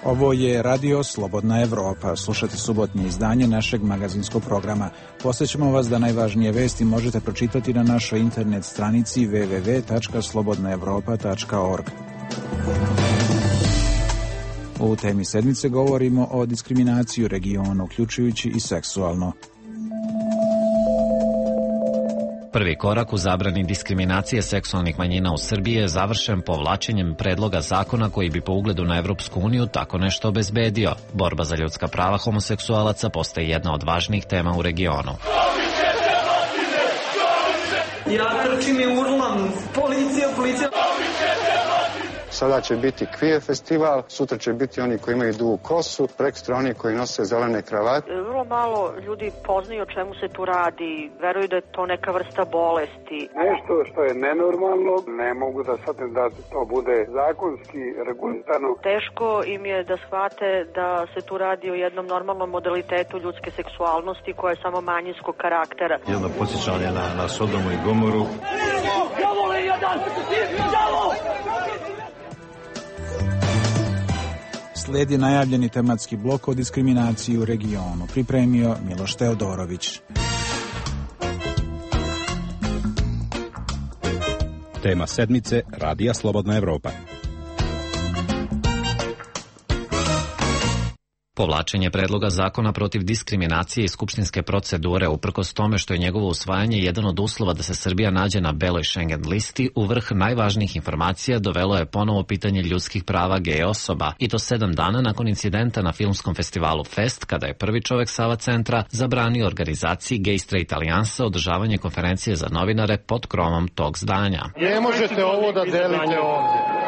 Ovo je Radio Slobodna Evropa. Slušate subotnje izdanje našeg magazinskog programa. Posjećamo vas da najvažnije vesti možete pročitati na našoj internet stranici www.slobodnaevropa.org. U temi sedmice govorimo o diskriminaciji u regionu, uključujući i seksualno. Prvi korak u zabrani diskriminacije seksualnih manjina u Srbiji je završen povlačenjem predloga zakona koji bi po ugledu na Evropsku uniju tako nešto obezbedio. Borba za ljudska prava homoseksualaca postaje jedna od važnijih tema u regionu. Ja trčim i urlam, policija. Sada će biti queer festival, sutra će biti oni koji imaju dugu kosu, prekstra oni koji nose zelene kravate. Vrlo malo ljudi poznaju o čemu se tu radi, veruju da je to neka vrsta bolesti. Nešto što je nenormalno, ne mogu da shvatim da to bude zakonski regulirano. Teško im je da shvate da se tu radi o jednom normalnom modalitetu ljudske seksualnosti koja je samo manjinskog karaktera. Jedno podsjećanje na Sodomu i Gomoru. Slijedi najavljeni tematski blok o diskriminaciji u regionu. Pripremio Miloš Teodorović. Tema sedmice Radija Slobodna Evropa. Povlačenje predloga zakona protiv diskriminacije i skupštinske procedure, uprkos tome što je njegovo usvajanje jedan od uslova da se Srbija nađe na beloj Schengen listi, u vrh najvažnijih informacija dovelo je ponovo pitanje ljudskih prava gej osoba, i to 7 dana nakon incidenta na filmskom festivalu Fest, kada je prvi čovek Sava centra zabranio organizaciji Gay Straight Alliansa održavanje konferencije za novinare pod krovom tog zdanja. Ne možete ovo da delite ovdje.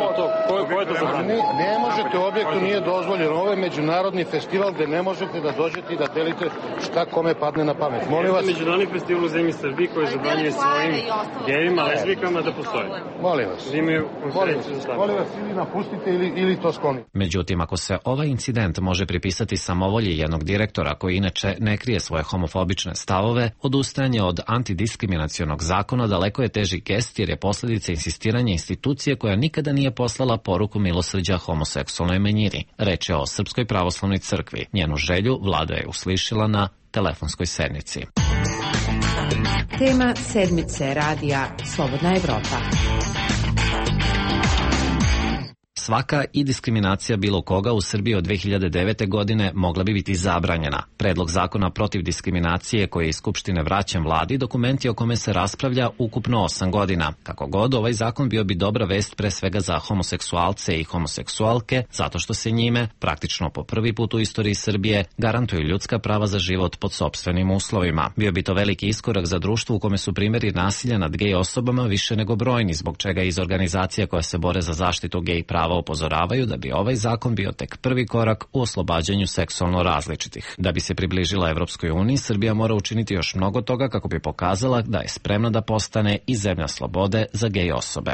Ne možete, u objektu nije dozvoljeno. Ovo je međunarodni festival gde ne možete da dođete i da delite šta kome padne na pamet. Molim vas. Međunarodni festival u zemlji Srbiji koji zabranjuje svojim gejima, lezbijkama da postoje. Molim vas. Molim vas, ili napustite ili to sklonite. Međutim, ako se ovaj incident može pripisati samovolji jednog direktora koji inače ne krije svoje homofobične stavove, odustajanje od antidiskriminacionog zakona daleko je teži gest jer je posljedica insistiranja institucije koja nikada nije poslala poruku milosrđa homoseksualnoj manjini. Reč je o Srpskoj pravoslavnoj crkvi. Njenu želju vlada je uslišila na telefonskoj sednici. Tema sedmice Radija Slobodna Evropa. Svaka i diskriminacija bilo koga u Srbiji od 2009. godine mogla bi biti zabranjena. Predlog zakona protiv diskriminacije koji je iz Skupštine vraćen vladi dokument je o kome se raspravlja ukupno 8 godina. Kako god, ovaj zakon bio bi dobra vest pre svega za homoseksualce i homoseksualke, zato što se njime, praktično po prvi put u istoriji Srbije, garantuju ljudska prava za život pod sopstvenim uslovima. Bio bi to veliki iskorak za društvo u kome su primjeri nasilja nad gej osobama više nego brojni, zbog čega iz organizacija koja se bore za zaštitu gej prava upozoravaju da bi ovaj zakon bio tek prvi korak u oslobađanju seksualno različitih. Da bi se približila Evropskoj uniji, Srbija mora učiniti još mnogo toga kako bi pokazala da je spremna da postane i zemlja slobode za gej osobe.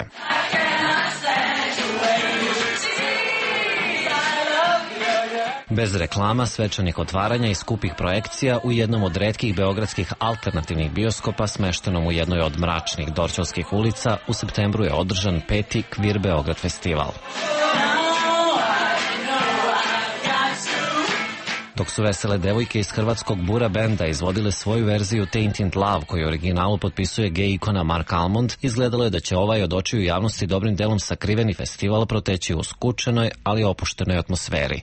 Bez reklama, svečanih otvaranja i skupih projekcija u jednom od retkih beogradskih alternativnih bioskopa smeštenom u jednoj od mračnih dorćolskih ulica u septembru je održan 5. Queer Beograd festival. Dok su vesele devojke iz hrvatskog Bura benda izvodile svoju verziju Tainted Love, koju u originalu potpisuje gej ikona Mark Almond, izgledalo je da će ovaj od očiju javnosti dobrim delom sakriveni festival proteći u skučenoj, ali opuštenoj atmosferi.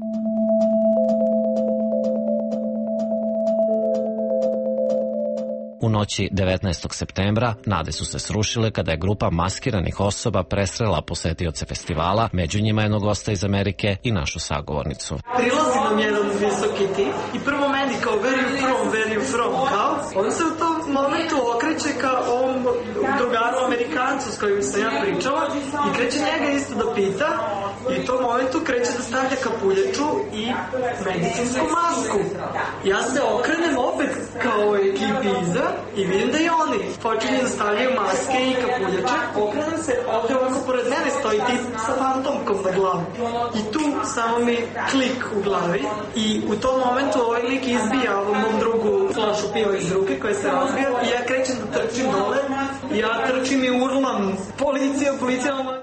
U noći 19. septembra nade su se srušile kada je grupa maskiranih osoba presrela posetioce festivala, među njima jednog gosta iz Amerike i našu sagovornicu. Prilazi nam jedan visoki tip i prvo meni kao where you from, kao. On se u tom momentu okreće ka ovom drugaru Amerikancu s kojim sam ja pričala i kreće njega isto da pita i u tom momentu kreće da stavlja kapuljaču i medicinsku masku. Ja se okrenem opet kao ekipi iza i vidim da i oni počinju da stavljaju maske i kapuljače. Okrenem se, ovdje ovako pored mene stoji tip sa fantomkom na glavu. I tu samo mi klik u glavi i u tom momentu ovaj lik izbija ovom mom drugu flašu piva iz ruke koja se razbija i ja krećem da trčim dole. Ja trčim i urlam policija.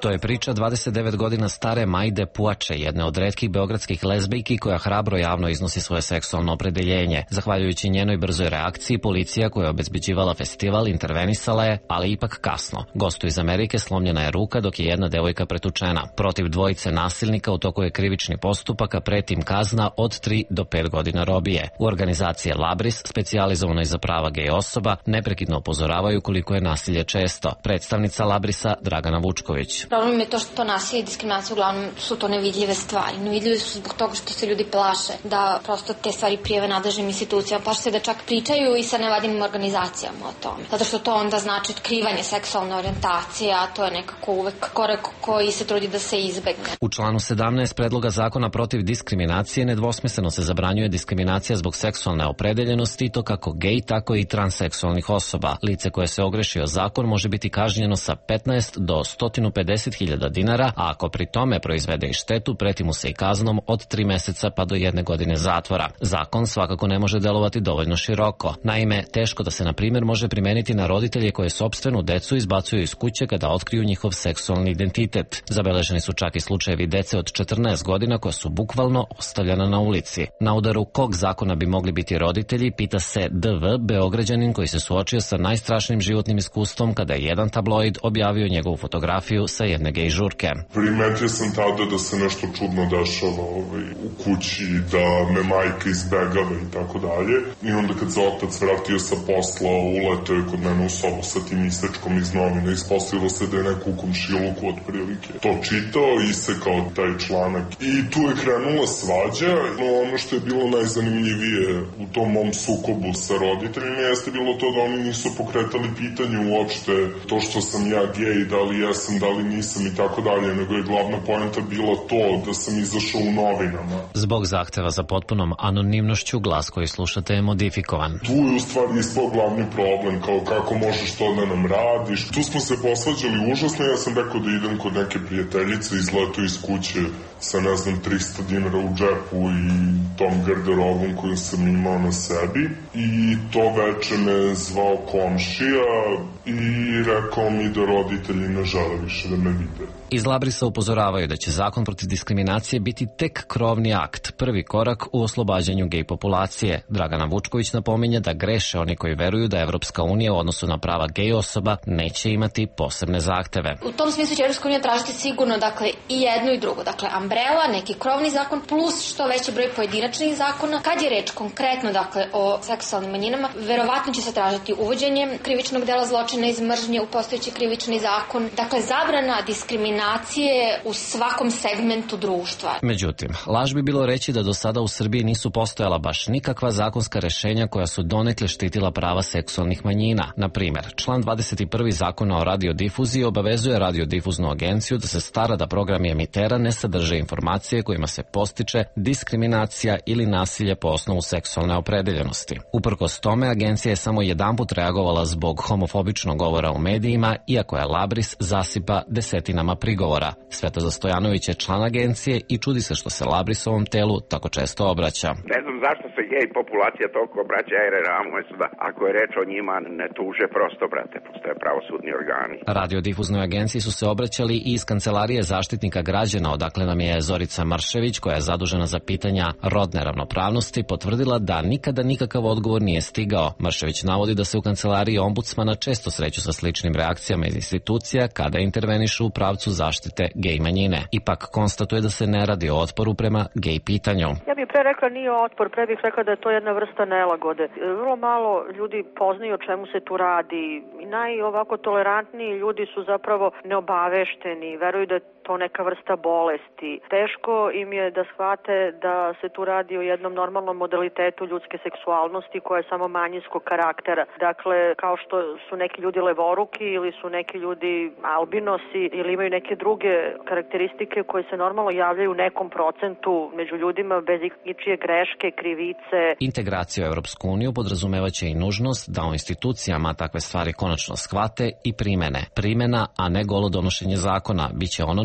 To je priča 29 godina stare Majde Puače, jedne od retkih beogradskih lezbijki koja hrabro javno iznosi svoje seksualno opredeljenje. Zahvaljujući njenoj brzoj reakciji, policija koja je obezbeđivala festival intervenisala je, ali ipak kasno. Gostu iz Amerike slomljena je ruka dok je jedna devojka pretučena. Protiv dvojice nasilnika u toku je krivični postupak, a preti im kazna od 3 do 5 godina robije. U organizaciji Labris, specijalizovanoj za prava gej osoba, neprekidno upozoravaju koliko je nasilje često. Predstavnica Labrisa Dragana Vučković. Problem je to što nasilje i diskriminacija uglavnom su to nevidljive stvari. Nevidljive su zbog toga što se ljudi plaše da prosto te stvari prijave nadležnim institucijama. Plaše se da čak pričaju i sa nevladinim organizacijama o tome. Zato što to onda znači otkrivanje seksualne orijentacije, a to je nekako uvek korak koji se trudi da se izbegne. U članu 17 predloga zakona protiv diskriminacije nedvosmisleno se zabranjuje diskriminacija zbog seksualne opredeljenosti, i to kako gej, tako i transseksualnih osoba. Lice koje se ogreši o zakon može biti kažnjeno sa 15 do 150.000 dinara, a ako pri tome proizvede i štetu, preti mu se i kaznom od 3 meseca pa do 1 godine zatvora. Zakon svakako ne može delovati dovoljno široko. Naime, teško da se, na primjer, može primeniti na roditelje koje sopstvenu decu izbacuju iz kuće kada otkriju njihov seksualni identitet. Zabeleženi su čak i slučajevi dece od 14 godina koja su bukvalno ostavljena na ulici. Na udaru kog zakona bi mogli biti roditelji, pita se DV, Beograđanin koji se suočio sa najstrašnijim životnim iskustvom kada je jedan tabloid objavio njegovu fotografiju sa jedne gej žurke. Primetio sam tada da se nešto čudno dešava u kući, da me majka izbegava i tako dalje. I onda kad se otac vratio sa posla, uletao je kod mene u sobu sa tim istečkom iz novina. Ispostavilo se da je neko u komšiluku otprilike to čitao, isekao taj članak. I tu je krenula svađa, no ono što je bilo najzanimljivije u tom mom sukobu sa roditeljima jeste bilo to da oni nisu pokretali pitanje uopšte to što sam ja gej, da li jesam, da li nisam i tako dalje, nego je glavna poenta bila to da sam izašao u novinama. Zbog zahteva za potpunom anonimnošću, glas koji slušate je modifikovan. Tu je u stvari ispao glavni problem, kao kako možeš to da nam radiš. Tu smo se posvađali užasno, ja sam rekao da idem kod neke prijateljice, izletao iz kuće sa 300 dinara u džepu i tom garderobom koju sam imao na sebi. I to veče me zvao komšija i rekao mi da roditelji ne žele više da me vide. Iz Labrisa upozoravaju da će zakon protiv diskriminacije biti tek krovni akt, prvi korak u oslobađanju gej populacije. Dragana Vučković napominje da greše oni koji veruju da Evropska unija u odnosu na prava gej osoba neće imati posebne zahteve. U tom smislu će Evropska unija tražiti sigurno i jedno i drugo. Umbrella, neki krovni zakon plus što veći broj pojedinačnih zakona. Kad je reč konkretno o seksualnim manjinama, verovatno će se tražiti uvođenje krivičnog dela zločina iz mržnje u postojeći krivični zakon. Zabrana diskriminacije u svakom segmentu društva. Međutim, laž bi bilo reći da do sada u Srbiji nisu postojala baš nikakva zakonska rešenja koja su donekle štitila prava seksualnih manjina. Na primjer, član 21. Zakona o radiodifuziji obavezuje radiodifuznu agenciju da se stara da programi emitera ne sadrže informacije kojima se postiče diskriminacija ili nasilje po osnovu seksualne opredeljenosti. Uprkos tome, agencija je samo jedanput reagovala zbog homofobičnog govora u medijima, iako je Labris zasipa desetinama prigovora. Svetoza Stojanović je član agencije i čudi se što se Labrisovom telu tako često obraća. Ne znam zašto se gej populacija toliko obraća, jer ako je reč o njima ne tuže prosto, brate, postoje pravosudni organi. Radiodifuznoj agenciji su se obraćali i iz Kancelarije zaštitnika građana, odakle nam je Zorica Maršević, koja je zadužena za pitanja rodne ravnopravnosti, potvrdila da nikada nikakav odgovor nije stigao. Maršević navodi da se u Kancelariji ombudsmana često sreću sa sličnim reakcijama iz institucija kada intervenišu u pravcu zaštite gej manjine. Ipak konstatuje da se ne radi o otporu prema gej pitanju. Ja bih pre rekla nije otpor, pre bih rekla da je to jedna vrsta nelagode. Vrlo malo ljudi poznaju o čemu se tu radi. Ovako tolerantniji ljudi su zapravo neobavešteni, veruju da je to neka vrsta bolesti. Teško im je da shvate da se tu radi o jednom normalnom modalitetu ljudske seksualnosti koja je samo manjinskog karaktera. Dakle, kao što su neki ljudi levoruki ili su neki ljudi albinosi ili imaju neke druge karakteristike koje se normalno javljaju u nekom procentu među ljudima bez ičije greške, krivice. Integracija u Evropsku uniju podrazumevaće i nužnost da u institucijama takve stvari konačno shvate i primene. Primena, a ne golo donošenje zakona, biće ono na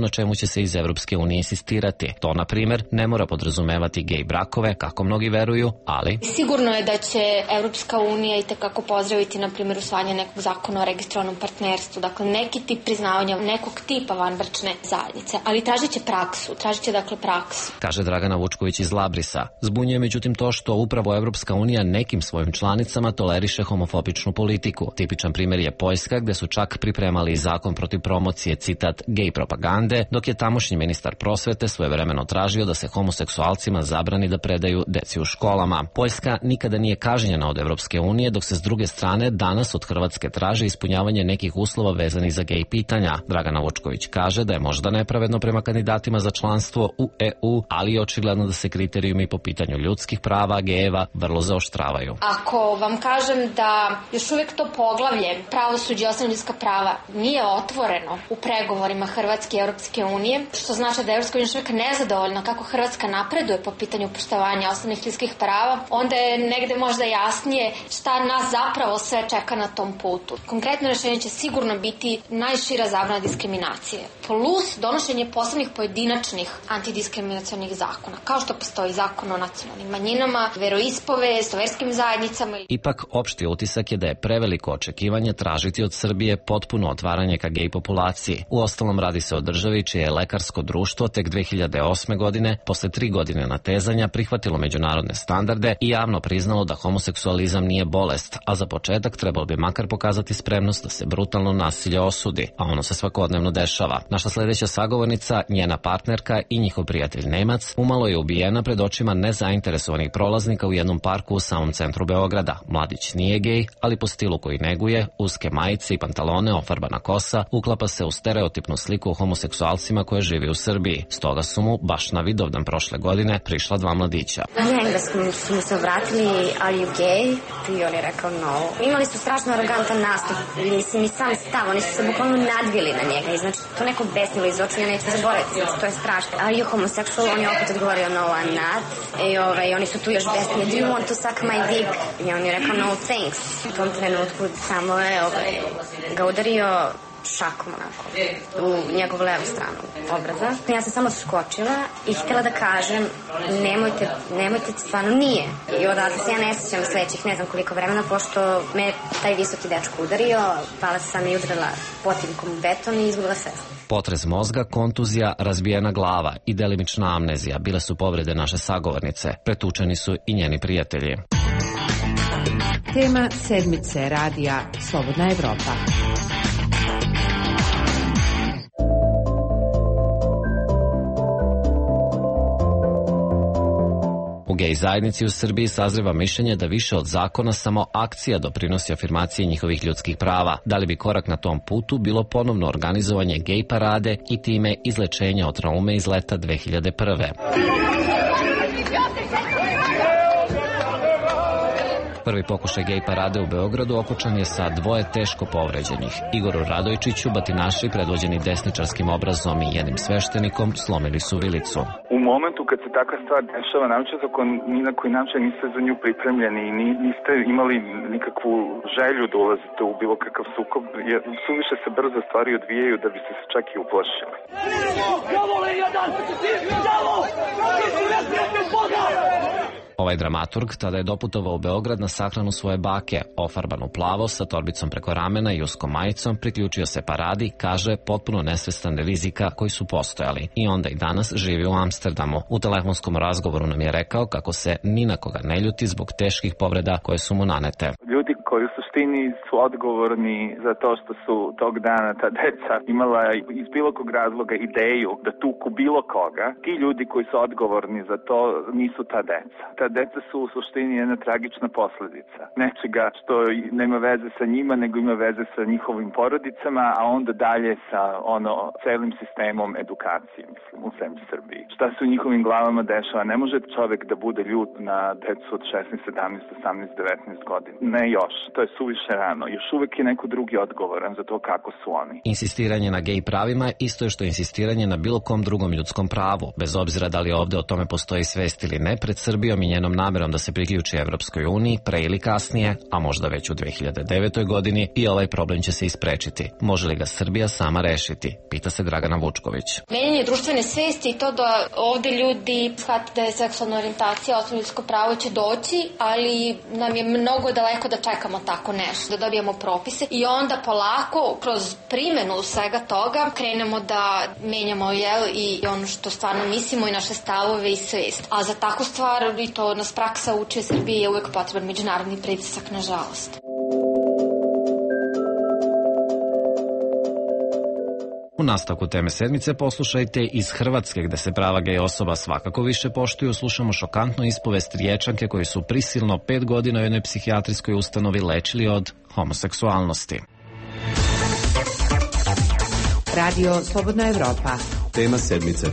na čemu će se iz Evropske unije insistirati. To, na primjer, ne mora podrazumevati gej brakove, kako mnogi veruju, ali... Sigurno je da će Evropska unija i tekako pozdraviti, na primjer, usvajanje nekog zakona o registrovanom partnerstvu, dakle neki tip priznavanja nekog tipa vanbračne zajednice, ali tražit će praksu. Kaže Dragana Vučković iz Labrisa. Zbunjuje međutim to što upravo Evropska unija nekim svojim članicama toleriše homofobičnu politiku. Tipičan primjer je Poljska, gde su čak pripremali zakon protiv promocije, citat, gej propagande, dok je tamošnji ministar prosvete svojevremeno tražio da se homoseksualcima zabrani da predaju deci u školama. Poljska nikada nije kažnjena od Evropske unije, dok se s druge strane danas od Hrvatske traži ispunjavanje nekih uslova vezanih za gej pitanja. Dragana Vučković kaže da je možda nepravedno prema kandidatima za članstvo u EU, ali je očigledno da se kriterijumi po pitanju ljudskih prava gejeva vrlo zaoštravaju. Ako vam kažem da još uvijek to poglavlje pravosuđe i osnovna ljudska prava nije otvoreno u pregovorima Hrvatske i Europske unije, što znači da je Europska unija još uvijek nezadovoljna kako Hrvatska napreduje po pitanju poštovanja osnovnih ljudskih prava, onda je negde možda jasnije šta nas zapravo sve čeka na tom putu. Konkretno rešenje će sigurno biti najšira zabrana diskriminacije, plus donošenje posebnih pojedinačnih antidiskriminacionih zakona, kao što postoji zakon o nacionalnim manjinama, veroispovest, verskim zajednicama. Ipak, opšti utisak je da je preveliko očekivanje tražiti od Srbije potpuno otvaranje ka gej populaciji. Uostalom, radi se o državi čije je lekarsko društvo tek 2008. godine, posle 3 godine natezanja, prihvatilo međunarodne standarde i javno priznalo da homoseksualizam nije bolest, a za početak trebalo bi makar pokazati spremnost da se brutalno nasilje osudi, a ono se svakodnevno dešava. Naša sledeća sagovornica, njena partnerka i njihov prijatelj Nemac, umalo je ubijena pred očima nezainteresovanih prolaznika u jednom parku u samom centru Beograda. Mladić nije gej, ali po stilu koji neguje, uske majice i pantalone, ofarbana kosa, uklapa se u stereotipnu sliku o homoseksualcima koje živi u Srbiji. Stoga su mu, baš na Vidovdan prošle godine, prišla 2 mladića. Na engleskom su mi se obratili, are you gay? I on je rekao no. Imali su strašno arogantan nastup, mislim i sam stav, oni su se bukvalno nadvili na njega i znači to neko besnilo iz očiju, ja neću zaboraviti, znači to je strašno. Are you homosexual? On je opet odgovorio no, I'm not. I oni su tu još besnili, do you want to suck my dick? I on je rekao no thanks. U tom trenutku samo je ga udario šakom onako, u njegovu levu stranu obraza. Ja sam samo skočila i htjela da kažem nemojte, stvarno nije. I odatle se ja ne sjećam sledećih ne znam koliko vremena, pošto me taj visoki dečko udario, pala sam i udarila potimkom u beton i izgubila svest. Potres mozga, kontuzija, razbijena glava i delimična amnezija bile su povrede naše sagovornice. Pretučeni su i njeni prijatelji. Tema sedmice radija Slobodna Evropa. U gej zajednici u Srbiji sazreva mišljenje da više od zakona samo akcija doprinosi afirmaciji njihovih ljudskih prava. Da li bi korak na tom putu bilo ponovno organizovanje gej parade i time izlečenja od traume iz leta 2001. Prvi pokušaj gej parade u Beogradu okončan je sa 2 teško povređenih. Igoru Radojčiću batinaši predvođeni desničarskim obrazom i jednim sveštenikom slomili su vilicu. U momentu kad se takva stvar dešava, naročito ako ni na koji način niste za nju pripremljeni i niste imali nikakvu želju da ulazite u bilo kakav sukob, suviše se brzo stvari odvijaju da bi se čak i uplašili. Ovaj dramaturg tada je doputovao u Beograd na sahranu svoje bake, ofarban u plavo, sa torbicom preko ramena i uskom majicom, priključio se paradi, kaže, potpuno nesvestan rizika koji su postojali. I onda i danas živi u Amsterdamu. U telefonskom razgovoru nam je rekao kako se ni na koga ne ljuti zbog teških povreda koje su mu nanete. Ljudi koji u suštini su odgovorni za to što su tog dana ta deca imala iz bilo kog razloga ideju da tuku bilo koga, ti ljudi koji su odgovorni za to nisu ta deca. Ta deca su u suštini jedna tragična posledica nečega što nema veze sa njima, nego ima veze sa njihovim porodicama, a onda dalje sa celim sistemom edukacije, mislim, u zemlji Srbiji. Šta se u njihovim glavama dešava? Ne može čovek da bude ljut na decu od 16, 17, 18, 19 godina. Ne još. to je suviše rano. Još uvijek je neko drugi odgovoran za to kako su oni. Insistiranje na gej pravima isto je što insistiranje na bilo kom drugom ljudskom pravu, bez obzira da li ovde o tome postoji svest ili ne, pred Srbijom i njenom namerom da se priključi Evropskoj uniji, pre ili kasnije, a možda već u 2009. godini, i ovaj problem će se isprečiti. Može li ga Srbija sama rešiti? Pita se Dragana Vučković. Menjanje društvene svesti i to da ovde ljudi shvate da je seksualna orijentacija osnovno ljudsko pravo će doći, ali nam je mnogo daleko da čekamo tako nešto, da dobijemo propise i onda polako kroz primjenu svega toga krenemo da menjamo i ono što stvarno mislimo i naše stavove i svest. A za takvu stvar, i to nas praksa uči, Srbiji je uvek potreban međunarodni pritisak, nažalost. U nastavku teme sedmice poslušajte iz Hrvatske, gde se prava gej osoba svakako više poštuju. Slušamo šokantnu ispovest Riječanke koji su prisilno 5 godina u jednoj psihijatrijskoj ustanovi lečili od homoseksualnosti. Radio Slobodna Evropa. Tema sedmice.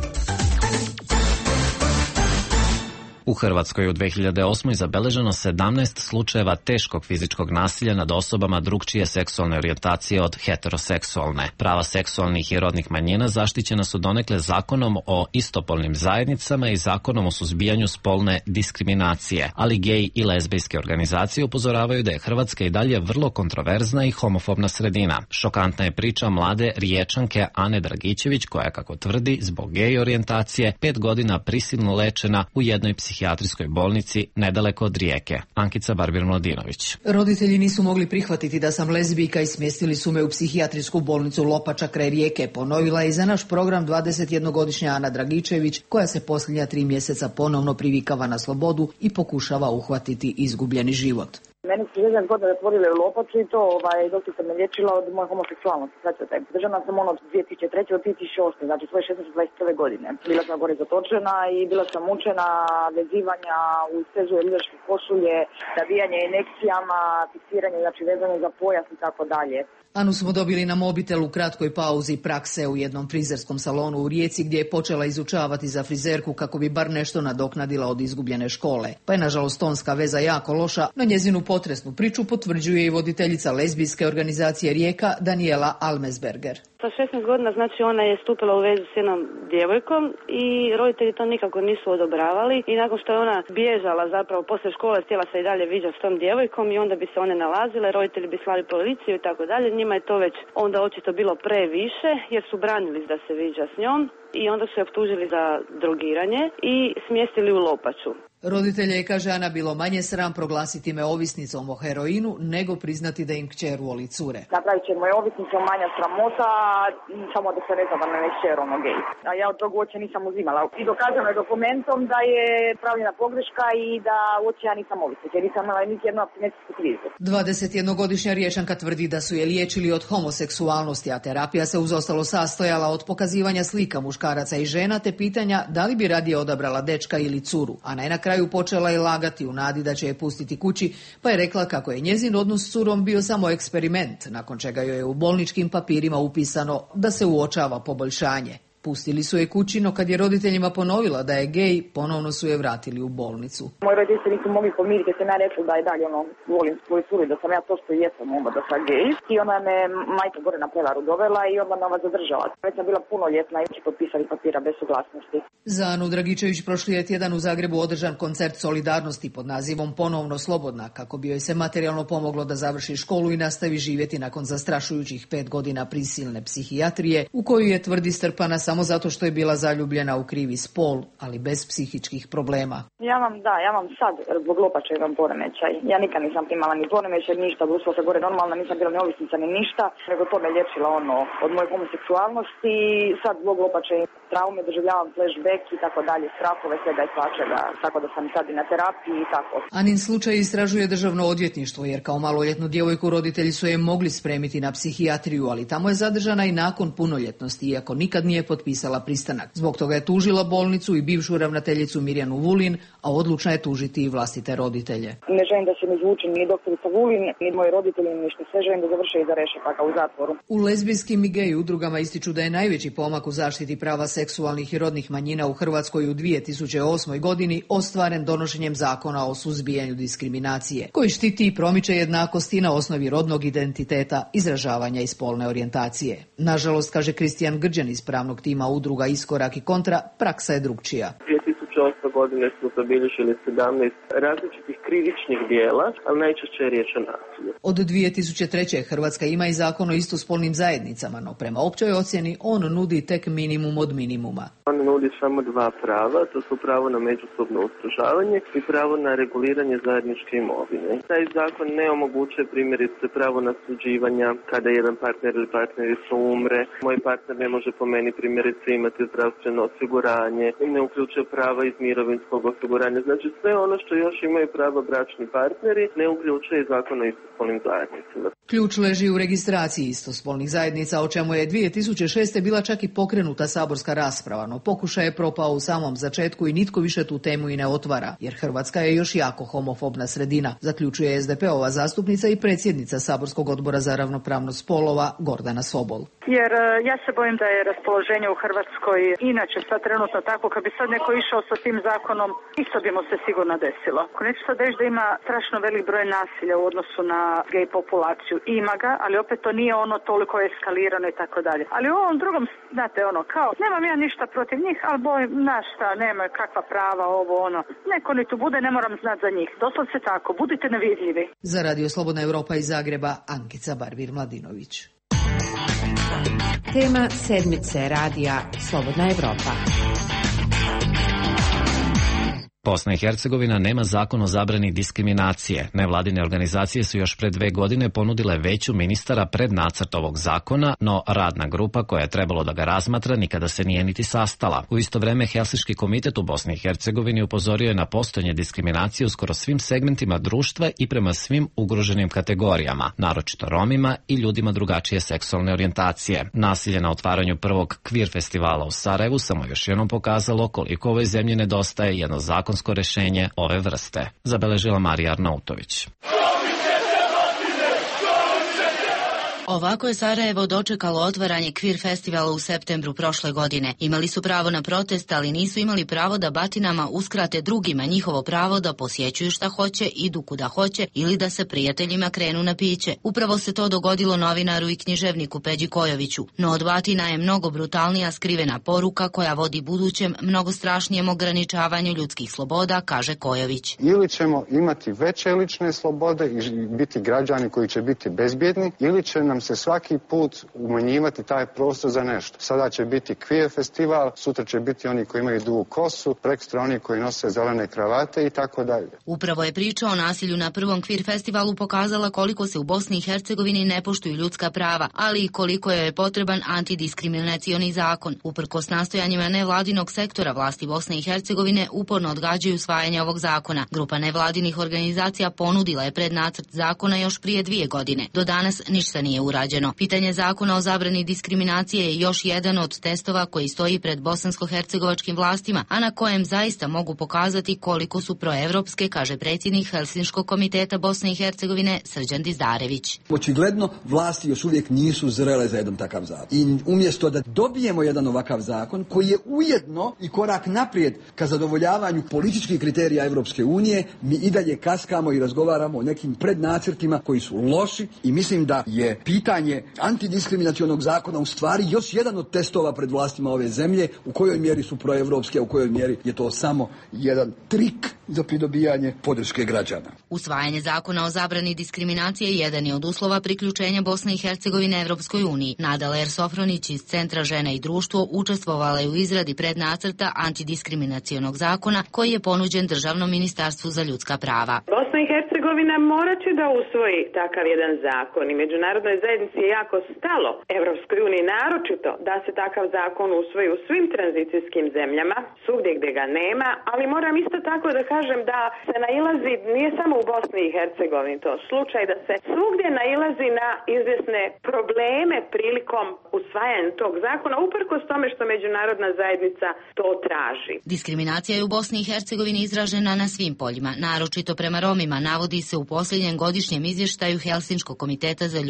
U Hrvatskoj u 2008. zabeleženo 17 slučajeva teškog fizičkog nasilja nad osobama drugčije seksualne orijentacije od heteroseksualne. Prava seksualnih i rodnih manjina zaštićena su donekle zakonom o istopolnim zajednicama i zakonom o suzbijanju spolne diskriminacije, ali gej i lezbijske organizacije upozoravaju da je Hrvatska i dalje vrlo kontroverzna i homofobna sredina. Šokantna je priča mlade Riječanke Ane Dragićević koja, kako tvrdi, zbog gej orijentacije 5 godina prisilno lečena u jednoj psihijatrijskoj bolnici nedaleko od Rijeke. Ankica Barbir-Mladinović. Roditelji nisu mogli prihvatiti da sam lezbijka i smjestili su me u psihijatrijsku bolnicu Lopača kraj Rijeke. Ponovila je i za naš program 21-godišnja Ana Dragićević, koja se posljednja 3 mjeseca ponovno privikava na slobodu i pokušava uhvatiti izgubljeni život. Meni su 1 godina zatvorili u Lopaču i to dok sam me liječila od moje homoseksualnosti. Držana sam od 2003. do 2008. Znači svoje 16-21 godine. Bila sam gore zatočena i bila sam mučena, vezivanja u stezu lidaške košulje, nabijanje injekcijama, fiksiranje, znači vezanje za pojas i tako dalje. Anu smo dobili na mobitel u kratkoj pauzi prakse u jednom frizerskom salonu u Rijeci gdje je počela izučavati za frizerku kako bi bar nešto nadoknadila od izgubljene škole. Pa je nažalost tonska veza jako loša, no njezinu potresnu priču potvrđuje i voditeljica lezbijske organizacije Rijeka Daniela Almesberger. Sa 16 godina znači ona je stupila u vezu s jednom djevojkom i roditelji to nikako nisu odobravali i nakon što je ona bježala zapravo poslije škole htjela se i dalje viđati s tom djevojkom i onda bi se one nalazile, roditelji bi slali policiju i tako dalje. Njima je to već onda očito bilo previše jer su branili da se viđa s njom i onda su je optužili za drogiranje i smjestili u Lopaču. Roditelje je, kaže Ana, bilo manje sram proglasiti me ovisnicom o heroinu nego priznati da im kćer voli cure. Napravit ćemo je ovisnicom manja sramota, samo da se ne zna da me kćer ono gej. A ja od tog uopće nisam uzimala. I dokazano je dokumentom da je pravljena pogreška i da uopće ja nisam ovisnik. Jer nisam imala niti jednu apstinencijsku krizu. 21-godišnja Riječanka tvrdi da su je liječili od homoseksualnosti, a terapija se uz ostalo sastojala od pokazivanja slika muškaraca i žena te pitanja da li bi radije odabrala dečka ili curu, a ne na kraju počela je lagati u nadi da će je pustiti kući, pa je rekla kako je njezin odnos s curom bio samo eksperiment, nakon čega joj je u bolničkim papirima upisano da se uočava poboljšanje. Pustili su je kući, no kad je roditeljima ponovila da je gej, ponovno su je vratili u bolnicu. Moji roditelji se nisu mogli pomiriti, jer sam ja rekla da je dalje volim svoju curu, da sam ja to što jesam da sam gej. I ona me majka gore na Prelaru dovela i onda me zadržala. Već sam bila punoljetna i potpisali papira bez suglasnosti. Za Anu Dragićević prošli je tjedan u Zagrebu održan koncert solidarnosti pod nazivom Ponovno slobodna, kako bi joj se materijalno pomoglo da završi školu i nastavi živjeti nakon zastrašujućih 5 godina prisilne psihijatrije, u koju je, tvrdi, strpana samo zato što je bila zaljubljena u krivi spol, ali bez psihičkih problema. Ja vam sad zbog Lopača imam poremećaj. Ja nikad nisam imala ni poremećaj, ništa, ušla se gore normalno, nisam bila ni ovisnica ni ništa, nego to me liječila od moje homoseksualnosti. Sad zbog Lopača i traume doživljavam flashback i tako dalje, strahove, svega i svačega, tako da sam sad i na terapiji i tako. Anin slučaj istražuje državno odvjetništvo, jer kao maloljetnu djevojku roditelji su je mogli spremiti na psihijatriju, ali tamo je zadržana i nakon punoljetnosti, iako nikad nije potpisala pristanak. Zbog toga je tužila bolnicu i bivšu ravnateljicu Mirjanu Vulin, a odlučna je tužiti i vlastite roditelje. Ne želim da se mi zvuči ni doktorica Vulin, ni moji roditelji, ništa. Sve želim da završe i da reše u zatvoru. U lezbijskim i gej udrugama ističu da je najveći pomak u zaštiti prava seksualnih i rodnih manjina u Hrvatskoj u 2008. godini ostvaren donošenjem Zakona o suzbijanju diskriminacije, koji štiti i promiče jednakosti na osnovi rodnog identiteta, izražavanja i spolne orijentacije. Nažalost, kaže Kristijan Grđan iz pravnog tima udruga Iskorak i Kontra, praksa je drugčija. 2008. godine smo zabilježili 17 različitih krivičnih dijela, ali najčešće je riječ o nasilju. Od 2003. Hrvatska ima i zakon o istospolnim zajednicama, no prema općoj ocjeni on nudi tek minimum od minimuma. On nudi samo dva prava, to su pravo na međusobno uzdržavanje i pravo na reguliranje zajedničke imovine. Taj zakon ne omogućuje primjerice pravo nasljeđivanja kada jedan partner ili partnerica umre. Moj partner ne može po meni primjerice imati zdravstveno osiguranje, ne uključuje prava iz mirovinskog osiguranja. Znači sve ono što još imaju pravo bračni partneri ne uključuje i zakon o istospolnim zajednicama. Ključ leži u registraciji istospolnih zajednica, o čemu je 2006. bila čak i pokrenuta saborska rasprava, no pokušaj je propao u samom začetku i nitko više tu temu i ne otvara, jer Hrvatska je još jako homofobna sredina, zaključuje SDP-ova zastupnica i predsjednica Saborskog odbora za ravnopravnost spolova Gordana Sobol. Jer ja se bojim da je raspoloženje u Hrvatskoj inače sad trenutno tako, kad bi sad neko išao sa tim zakonom, isto bi mu se sigurno desilo. Ako neću sad reći da ima strašno velik broj nasilja u odnosu na gej populaciju, ima ga, ali opet to nije ono toliko eskalirano i tako dalje. Ali u ovom drugom, znate, ono, kao, nemam ja ništa protiv njih, ali bojim, znaš šta, nema kakva prava, ovo, ono. Neko ni tu bude, ne moram znati za njih. Doslovce tako, budite nevidljivi. Za Radio Slobodna Europa iz Zagreba, Ankica Barbir-Mladinović. Tema sedmice radija Slobodna Evropa. Bosna i Hercegovina nema zakon o zabrani diskriminacije. Nevladine organizacije su još pre 2 godine ponudile veću ministara pred nacrt ovog zakona, no radna grupa koja je trebalo da ga razmatra nikada se nije niti sastala. U isto vreme Helsinški komitet u Bosni i Hercegovini upozorio je na postojanje diskriminacije u skoro svim segmentima društva i prema svim ugroženim kategorijama, naročito Romima i ljudima drugačije seksualne orijentacije. Nasilje na otvaranju prvog Queer festivala u Sarajevu samo još jednom pokazalo koliko ovoj zemlji nedostaje jedno zakonsko rešenje ove vrste, zabeležila Marija Arnautović. Ovako je Sarajevo dočekalo otvaranje Queer festivala u septembru prošle godine. Imali su pravo na protest, ali nisu imali pravo da batinama uskrate drugima njihovo pravo da posjećuju šta hoće, idu kuda hoće ili da se prijateljima krenu na piće. Upravo se to dogodilo novinaru i književniku Peđi Kojoviću. No od batina je mnogo brutalnija skrivena poruka koja vodi budućem, mnogo strašnijem ograničavanju ljudskih sloboda, kaže Kojović. Ili ćemo imati veće lične slobode i biti građani koji će biti bezbjedni, ili će nam se svaki put umanjivati taj prostor za nešto. Sada će biti Queer festival, sutra će biti oni koji imaju dugu kosu, prekstra oni koji nose zelene kravate i tako dalje. Upravo je priča o nasilju na prvom Queer festivalu pokazala koliko se u Bosni i Hercegovini ne poštuju ljudska prava, ali i koliko je potreban antidiskriminacioni zakon. Uprkos nastojanjima nevladinog sektora, vlasti Bosne i Hercegovine uporno odgađaju usvajanje ovog zakona. Grupa nevladinih organizacija ponudila je prednacrt zakona još prije 2 godine. Do danas ništa nije urađeno. Pitanje zakona o zabrani diskriminacije je još jedan od testova koji stoji pred bosansko-hercegovačkim vlastima, a na kojem zaista mogu pokazati koliko su proevropske, kaže predsjednik Helsinškog komiteta Bosne i Hercegovine Srđan Dizdarević. Očigledno vlasti još uvijek nisu zrele za jedan takav zakon. I umjesto da dobijemo jedan ovakav zakon koji je ujedno i korak naprijed ka zadovoljavanju političkih kriterija Europske unije, mi i dalje kaskamo i razgovaramo o nekim prednacrtima koji su loši i mislim da je pitanje antidiskriminacionog zakona u stvari još jedan od testova pred vlastima ove zemlje, u kojoj mjeri su proevropske, a u kojoj mjeri je to samo jedan trik za pridobijanje podrške građana. Usvajanje zakona o zabrani diskriminacije jedan je od uslova priključenja Bosne i Hercegovine Evropskoj uniji. Nadala Ersofronić iz Centra Žena i društvo učestvovala je u izradi prednacrta antidiskriminacionog zakona koji je ponuđen Državnom ministarstvu za ljudska prava. Bosna i Hercegovina morat će da usvoji takav jedan zakon i međunarodnoj zajednici je jako stalo Evropskoj uniji naročito da se takav zakon usvoji u svim tranzicijskim zemljama, svugdje gdje ga nema, ali moram isto tako da kažem da se nailazi, nije samo u Bosni i Hercegovini to slučaj, da se svugdje nailazi na izvjesne probleme prilikom usvajanja tog zakona, uprkos tome što međunarodna zajednica to traži. Diskriminacija je u Bosni i Hercegovini izražena na svim poljima, naročito prema Romima, navodi se u posljednjem godišnjem izvještaju Helsinškog komiteta za ljudska prava.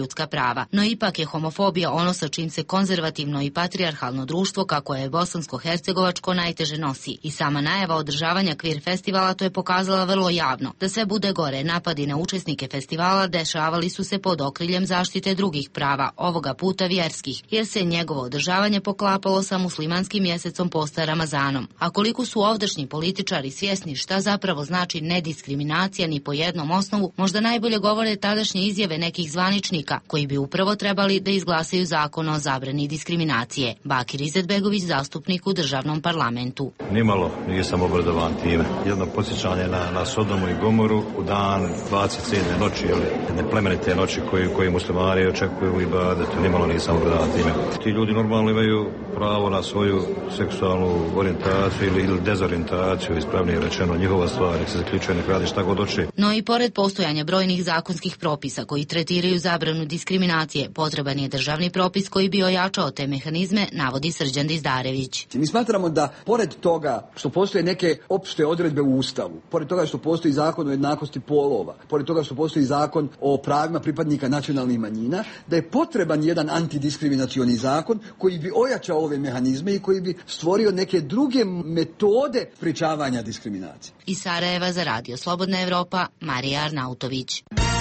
prava. No ipak je homofobija ono sa čim se konzervativno i patrijarhalno društvo, kako je bosansko-hercegovačko, najteže nosi. I sama najava održavanja kvir festivala to je pokazala vrlo javno. Da sve bude gore, napadi na učesnike festivala dešavali su se pod okriljem zaštite drugih prava, ovoga puta vjerskih, jer se njegovo održavanje poklapalo sa muslimanskim mjesecom posta Ramazanom. A koliko su ovdašnji političari svjesni šta zapravo znači nediskriminacija ni po jednom osnovu, možda najbolje govore tadašnje izjave nekih zvaničnika, koji bi upravo trebali da izglasaju zakon o zabrani diskriminacije. Bakir Izetbegović, zastupnik u državnom parlamentu. Nimalo nisam obradovan time. Jedno podsjećanje na Sodomu i Gomoru u dan 27. noći, neplemenite noći koji muslimani očekuju i badetu. Nimalo nisam obradovan time. Ti ljudi normalno imaju pravo na svoju seksualnu orijentaciju ili dezorijentaciju, ispravnije rečeno, njihova stvar, nek se zaključuje, nek radi šta god hoće. No i pored postojanja brojnih zakonskih propisa koji tretiraju zabranu diskriminacije, potreban je državni propis koji bi ojačao te mehanizme, navodi Srđan Dizdarević. Mi smatramo da pored toga što postoje neke opšte odredbe u Ustavu, pored toga što postoji zakon o jednakosti polova, pored toga što postoji zakon o pravima pripadnika nacionalnih manjina, da je potreban jedan antidiskriminacioni zakon koji bi ojačao ove mehanizme i koji bi stvorio neke druge metode sprječavanja diskriminacije. Iz Sarajeva za Radio Slobodna Evropa, Marija Arnautović.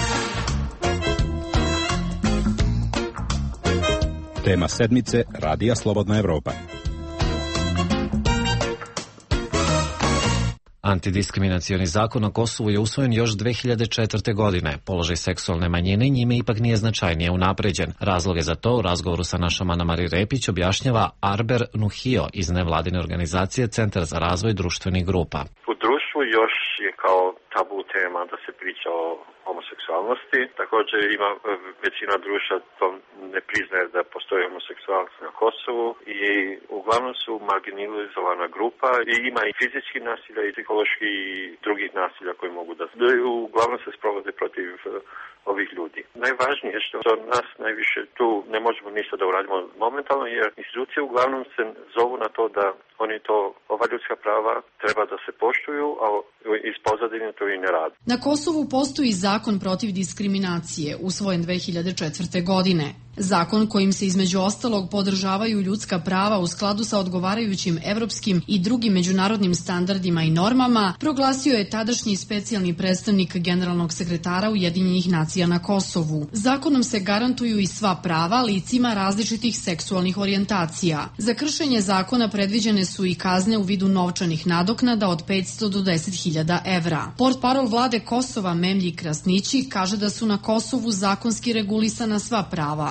Tema sedmice Radija Slobodna Evropa. Antidiskriminacioni zakon na Kosovu je usvojen još 2004. godine. Položaj seksualne manjine njime ipak nije značajnije unapređen. Razloge za to u razgovoru sa našom Ana-Mari Repić objašnjava Arber Nuhio iz nevladine organizacije Centar za razvoj društvenih grupa. U društvu još je kao tabu tema da se priča o homoseksualnosti. Također ima većina društva to ne priznaje da postoji homoseksualnost na Kosovu i uglavnom su marginalizovana grupa i ima i fizički nasilja i psihološki i drugih nasilja koji mogu da uglavnom se sprovode protiv ovih ljudi. Najvažnije je što nas najviše tu ne možemo ništa da uradimo momentalno, jer institucije uglavnom se zovu na to da oni to, ova ljudska prava treba da se poštuju, a iz pozadine to i ne radi. Na Kosovu postoji zakon protiv diskriminacije, usvojen 2004. godine. Zakon kojim se između ostalog podržavaju ljudska prava u skladu sa odgovarajućim evropskim i drugim međunarodnim standardima i normama, proglasio je tadašnji specijalni predstavnik generalnog sekretara Ujedinjenih nacija na Kosovu. Zakonom se garantuju i sva prava licima različitih seksualnih orijentacija. Za kršenje zakona predviđene su i kazne u vidu novčanih nadoknada od 500 do 10.000 evra. Portparol vlade Kosova Memlji Krasnići kaže da su na Kosovu zakonski regulisana sva prava.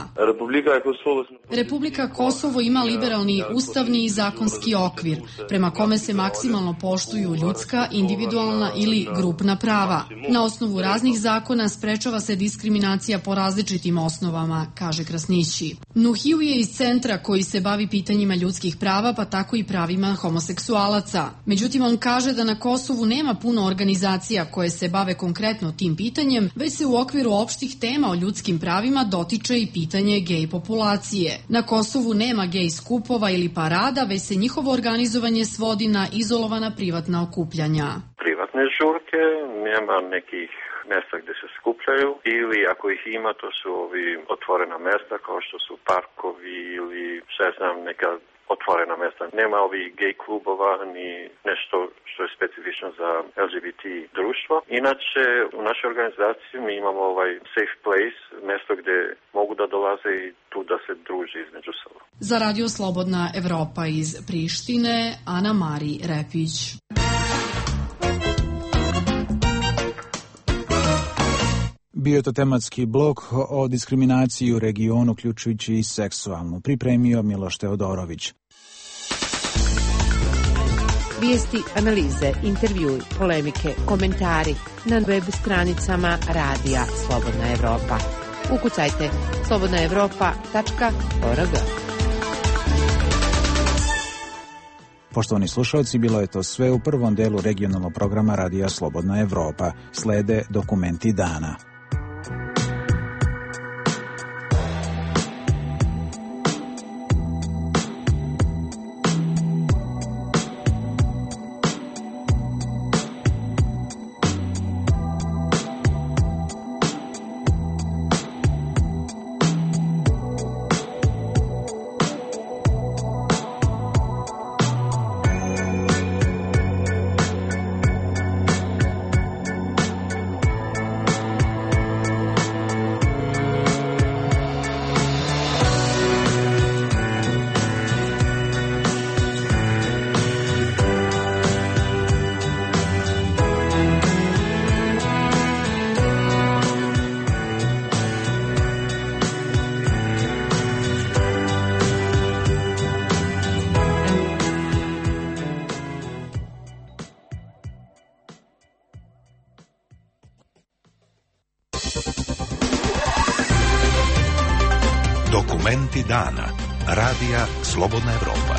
Republika Kosovo ima liberalni ustavni i zakonski okvir, prema kome se maksimalno poštuju ljudska, individualna ili grupna prava. Na osnovu raznih zakona sprečava se diskriminacija po različitim osnovama, kaže Krasnići. Nuhiju je iz centra koji se bavi pitanjima ljudskih prava, pa tako i pravima homoseksualaca. Međutim, on kaže da na Kosovu nema puno organizacija koje se bave konkretno tim pitanjem, već se u okviru opštih tema o ljudskim pravima dotiče i pitanje gej populacije. Na Kosovu nema gej skupova ili parada, već se njihovo organizovanje svodi na izolovana privatna okupljanja. Privatne žurke, nema nekih mjesta gdje se skupljaju ili ako ih ima to su ovi otvorena mjesta kao što su parkovi ili neka otvorena mjesta. Nema ovih gej klubova ni nešto što je specifično za LGBT društvo. Inače, u našoj organizaciji mi imamo ovaj safe place, mjesto gdje mogu da dolaze i tu da se druži između sebe. Za Radio Slobodna Evropa iz Prištine, Ana-Mari Repić. Bio je to tematski blok o diskriminaciji u regionu, uključujući i seksualnu. Pripremio Miloš Teodorović. Vijesti, analize, intervjui, polemike, komentari na web stranicama Radija Slobodna Evropa. Ukucajte slobodnaevropa.org. Poštovani slušalci, bilo je to sve u prvom delu regionalnog programa Radija Slobodna Evropa. Slede dokumenti dana. Dokumenti dana. Radija Slobodna Evropa.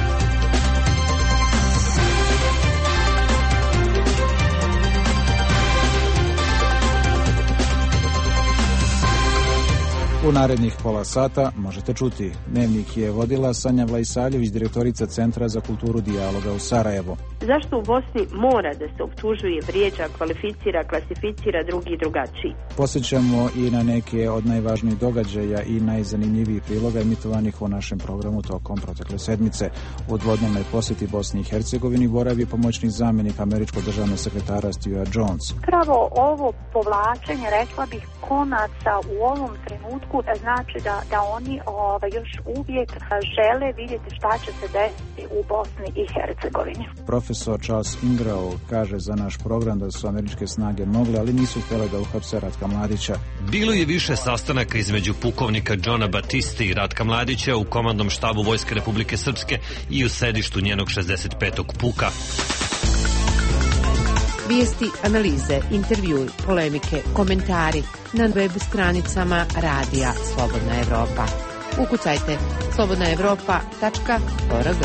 U narednih pola sata možete čuti. Dnevnik je vodila Sanja Vlajsaljević, direktorica Centra za kulturu dijaloga u Sarajevu. Zašto u Bosni mora da se optužuje, vrijeđa, kvalificira, klasificira drugi i drugačiji? Posjećamo i na neke od najvažnijih događaja i najzanimljivijih priloga emitovanih u našem programu tokom protekle sedmice. U dvodnevnoj posjeti Bosni i Hercegovini boravi pomoćnik zamjenik američkog državnog sekretara Stuart Jones. Pravo ovo povlačenje, rekla bih, konaca u ovom trenutku znači da oni još uvijek žele vidjeti šta će se desiti u Bosni i Hercegovini. Profesor Charles Ingrao kaže za naš program da su američke snage mogle, ali nisu htjele da uhapse Ratka Mladića. Bilo je više sastanaka između pukovnika Johna Batiste i Ratka Mladića u komandnom štabu Vojske Republike Srpske i u sedištu njenog 65. puka. Vijesti, analize, intervjui, polemike, komentari na web stranicama Radija Slobodna Evropa. Ukucajte slobodnaevropa.org.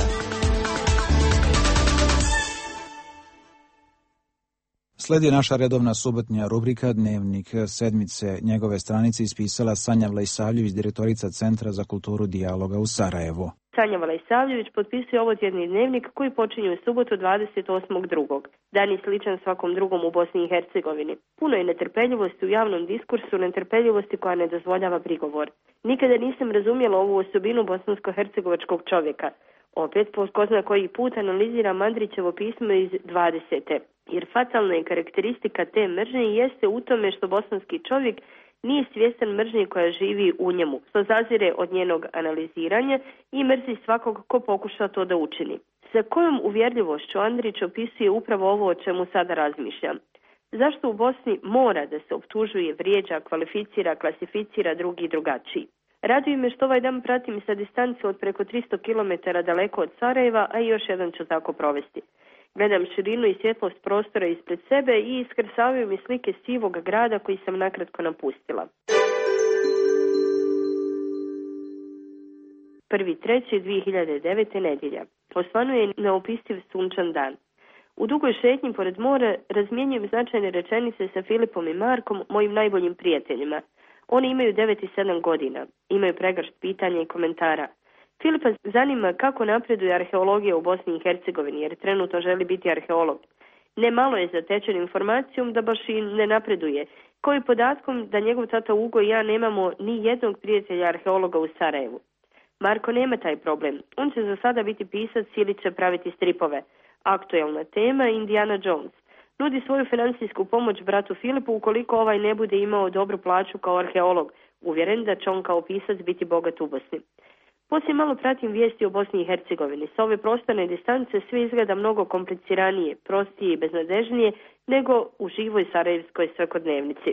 Slijedi naša redovna subotnja rubrika Dnevnik sedmice. Njegove stranice ispisala Sanja Vlajsaljević, direktorica Centra za kulturu dijaloga u Sarajevu. Sanja Vlajsaljević potpisuje ovotjedni dnevnik koji počinje u subotu 28.2. Dan je sličan svakom drugom u Bosni i Hercegovini. Puno je netrpeljivosti u javnom diskursu, netrpeljivosti koja ne dozvoljava prigovor. Nikada nisam razumjela ovu osobinu bosansko-hercegovačkog čovjeka. Opet, po ko zna koji put analiziram Andrićevo pismo iz 20. Jer fatalna je karakteristika te mržnje jeste u tome što bosanski čovjek nije svjestan mržnje koja živi u njemu, što zazire od njenog analiziranja i mrzi svakog ko pokuša to da učini. Sa kojom uvjerljivošću Andrić opisuje upravo ovo o čemu sada razmišljam? Zašto u Bosni mora da se optužuje, vrijeđa, kvalificira, klasificira drugi i drugačiji? Raduje me što ovaj dan pratim sa distance od preko 300 km daleko od Sarajeva, a i još jedan ću tako provesti. Gledam širinu i svjetlost prostora ispred sebe i iskrsavaju mi slike sivog grada koji sam nakratko napustila. 1.3.2009. nedjelja. Osvanuje neopistiv sunčan dan. U dugoj šetnji pored mora razmjenjujem značajne rečenice sa Filipom i Markom, mojim najboljim prijateljima. Oni imaju 9 i 7 godina. Imaju pregršt pitanja i komentara. Filipa zanima kako napreduje arheologija u Bosni i Hercegovini, jer trenutno želi biti arheolog. Ne malo je zatečen informacijom da baš i ne napreduje, kao i podatkom da njegov tata Ugo i ja nemamo ni jednog prijatelja arheologa u Sarajevu. Marko nema taj problem. On će za sada biti pisac ili će praviti stripove. Aktuelna tema Indiana Jones. Nudi svoju financijsku pomoć bratu Filipu ukoliko ovaj ne bude imao dobru plaću kao arheolog, uvjeren da će on kao pisac biti bogat u Bosni. Poslije malo pratim vijesti o Bosni i Hercegovini. Sa ove prostorne distance sve izgleda mnogo kompliciranije, prostije i beznadežnije nego u živoj sarajevskoj svakodnevnici.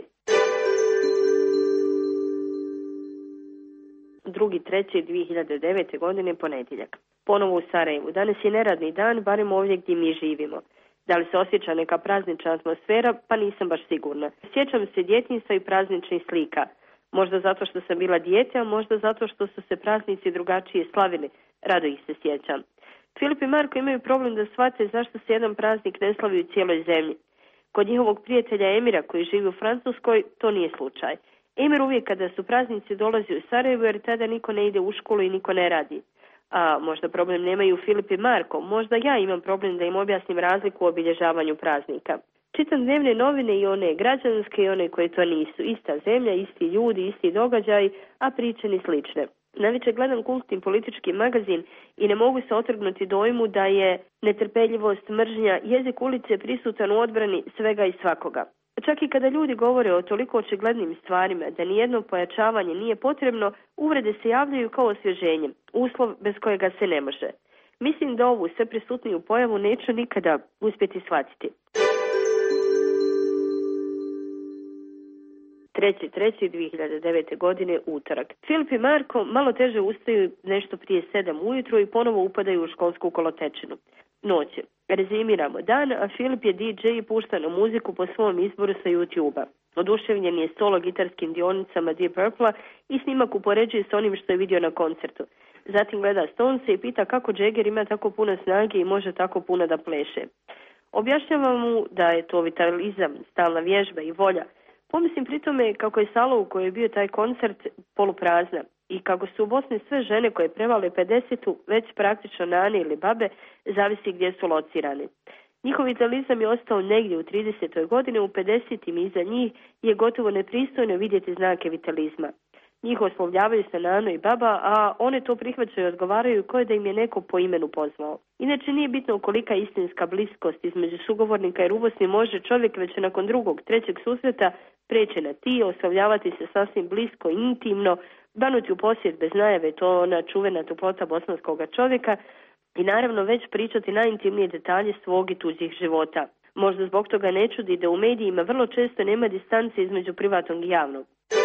2.3.2009. godine ponedjeljak. Ponovo u Sarajevu. Danas je neradni dan, barem ovdje gdje mi živimo. Da li se osjeća neka praznična atmosfera, pa nisam baš sigurna. Sjećam se djetinjstva i prazničnih slika. Možda zato što sam bila dijete, a možda zato što su se praznici drugačije slavili. Rado ih se sjećam. Filip i Marko imaju problem da shvate zašto se jedan praznik ne slavi u cijeloj zemlji. Kod njihovog prijatelja Emira koji živi u Francuskoj to nije slučaj. Emir uvijek kada su praznici dolazi u Sarajevo jer tada niko ne ide u školu i niko ne radi. A možda problem nemaju Filip i Marko, možda ja imam problem da im objasnim razliku u obilježavanju praznika. Čitam dnevne novine i one građanske i one koje to nisu. Ista zemlja, isti ljudi, isti događaj, a priče ni slične. Navečer gledam kultni politički magazin i ne mogu se otrgnuti dojmu da je netrpeljivost, mržnja, jezik ulice prisutan u odbrani svega i svakoga. Čak i kada ljudi govore o toliko očiglednim stvarima da nijedno pojačavanje nije potrebno, uvrede se javljaju kao osvježenje, uslov bez kojega se ne može. Mislim da ovu sve prisutniju pojavu neću nikada uspjeti shvatiti. 3.3.2009. godine, utorak. Filip i Marko malo teže ustaju nešto prije 7 ujutro i ponovo upadaju u školsku kolotečinu. Noć. Rezimiramo dan, a Filip je DJ i pušta na muziku po svom izboru sa YouTube-a. Oduševljen je solo gitarskim dionicama Deep Purple i snimak upoređuje s onim što je vidio na koncertu. Zatim gleda Stonese i pita kako Jagger ima tako puno snage i može tako puno da pleše. Objašnjava mu da je to vitalizam, stalna vježba i volja. Pomislim pri tome kako je sala u kojoj je bio taj koncert poluprazna i kako su u Bosni sve žene koje prevale 50-u već praktično nane ili babe, zavisi gdje su locirane. Njihov vitalizam je ostao negdje u 30. godini, u 50. iza njih je gotovo nepristojno vidjeti znake vitalizma. Njih oslovljavaju se nano i baba, a one to prihvaćaju i odgovaraju koje da im je neko po imenu pozvao. Inače nije bitno kolika istinska bliskost između sugovornika jer u Bosni može čovjek već nakon drugog, trećeg susreta preći na ti, oslovljavati se sasvim blisko, intimno, banuti u posjet bez najave, to ona čuvena toplota bosanskog čovjeka, i naravno već pričati najintimnije detalje svog i tuđih života. Možda zbog toga ne čudi da u medijima vrlo često nema distance između privatnog i javnog.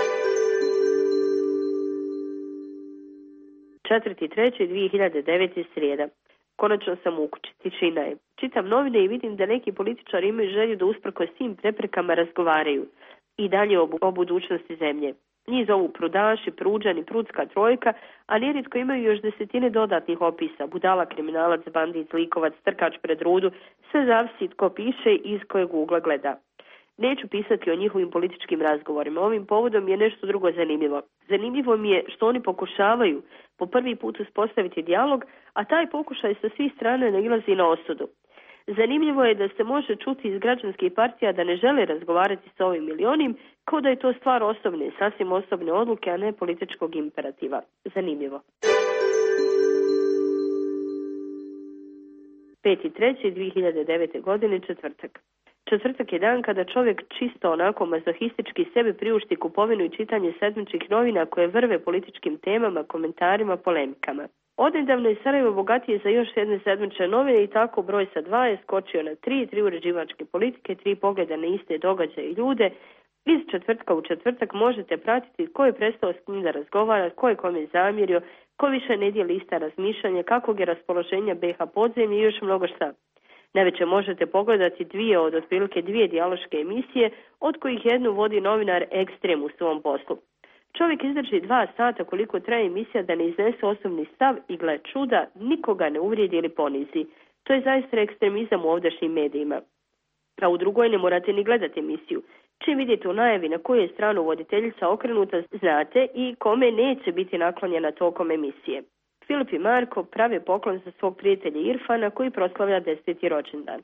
4.3.2009. srijeda. Konačno sam u kući, tišina je. Čitam novine i vidim da neki političari imaju želju da usprkos svim preprekama razgovaraju i dalje o budućnosti zemlje. Njih zovu prudaši, pruđani, prudska trojka, a nerijetko imaju još desetine dodatnih opisa. Budala, kriminalac, bandit, likovac, trkač pred rudu, sve zavisi tko piše i iz kojeg ugla gleda. Neću pisati o njihovim političkim razgovorima. Ovim povodom je nešto drugo zanimljivo. Zanimljivo mi je što oni pokušavaju po prvi put uspostaviti dijalog, a taj pokušaj sa svih strana nailazi na osudu. Zanimljivo je da se može čuti iz građanskih partija da ne žele razgovarati s ovim ili onim, kao da je to stvar osobne, sasvim osobne odluke, a ne političkog imperativa. Zanimljivo. 5.3.2009. godine, četvrtak. Četvrtak je dan kada čovjek čisto onako mazohistički sebi priušti kupovinu i čitanje sedmičnih novina koje vrve političkim temama, komentarima, polemikama. Odnedavno je Sarajevo bogatije za još jedne sedmične novine i tako broj sa 2 je skočio na 3 uređivačke politike, 3 pogleda na iste događaje i ljude. Iz četvrtka u četvrtak možete pratiti ko je prestao s njim da razgovara, ko je kome zamjerio, ko više ne dijeli ista razmišljanja, kakvog je raspoloženja BiH podzemlje i još mnogo šta. Najveće možete pogledati otprilike dvije dijaloške emisije, od kojih jednu vodi novinar ekstrem u svom poslu. Čovjek izdrži 2 sata koliko traje emisija da ne iznese osobni stav i gle čuda, nikoga ne uvrijedi ili ponizi. To je zaista ekstremizam u ovdašnjim medijima. A u drugoj ne morate ni gledati emisiju. Čim vidite u najavi na koju je stranu voditeljica okrenuta, znate i kome neće biti naklonjena tokom emisije. Filip i Marko prave poklon za svog prijatelja Irfana koji proslavlja 10. rođendan.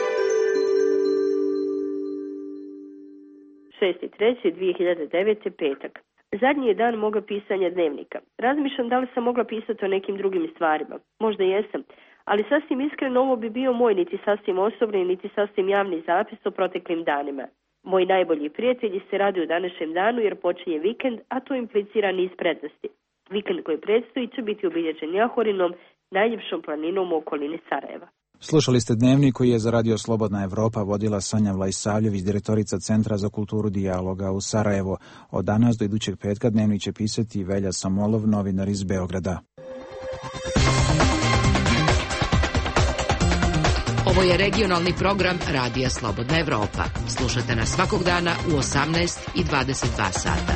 6.3.2009. petak. Zadnji je dan moga pisanja dnevnika. Razmišljam da li sam mogla pisati o nekim drugim stvarima. Možda jesam, ali sasvim iskreno ovo bi bio moj niti sasvim osobni, niti sasvim javni zapis o proteklim danima. Moji najbolji prijatelji se rade u današnjem danu jer počinje vikend, a to implicira niz prednosti. Vikend koji predstoji će biti obilježen Jahorinom, najljepšom planinom u okolini Sarajeva. Slušali ste dnevnik koji je za Radio Slobodna Evropa vodila Sanja Vlajsavljević, direktorica Centra za kulturu dijaloga u Sarajevo. Od danas do idućeg petka dnevnik će pisati Velja Samolov, novinar iz Beograda. Ovo je regionalni program Radija Slobodna Evropa. Slušate nas svakog dana u 18 i 22 sata.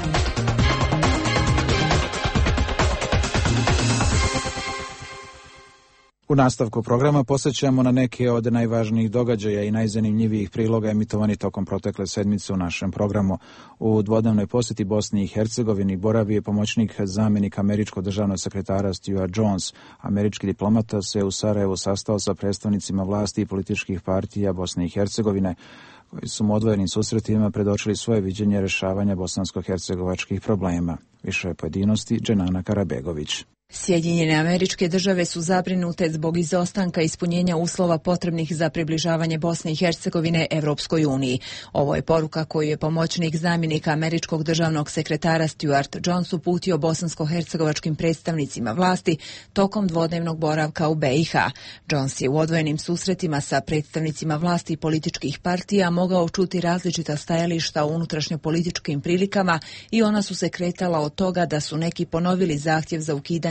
U nastavku programa posjećamo na neke od najvažnijih događaja i najzanimljivijih priloga emitovani tokom protekle sedmice u našem programu. U dvodnevnoj posjeti Bosni i Hercegovini boravio je pomoćnik zamjenika američkog državnog sekretara Stuart Jones. Američki diplomata se u Sarajevu sastao sa predstavnicima vlasti i političkih partija Bosne i Hercegovine, koji su mu odvojenim susretima predočili svoje viđenje rješavanja bosansko-hercegovačkih problema. Više pojedinosti Dženana Karabegović. Sjedinjene Američke Države su zabrinute zbog izostanka ispunjenja uslova potrebnih za približavanje Bosne i Hercegovine Evropskoj uniji. Ovo je poruka koju je pomoćnik zamjenika američkog državnog sekretara Stuart Jones uputio bosansko-hercegovačkim predstavnicima vlasti tokom dvodnevnog boravka u BiH. Jones je u odvojenim susretima sa predstavnicima vlasti i političkih partija mogao čuti različita stajališta u unutrašnjopolitičkim prilikama i ona su se kretala od toga da su neki ponovili zahtjev za ukidanje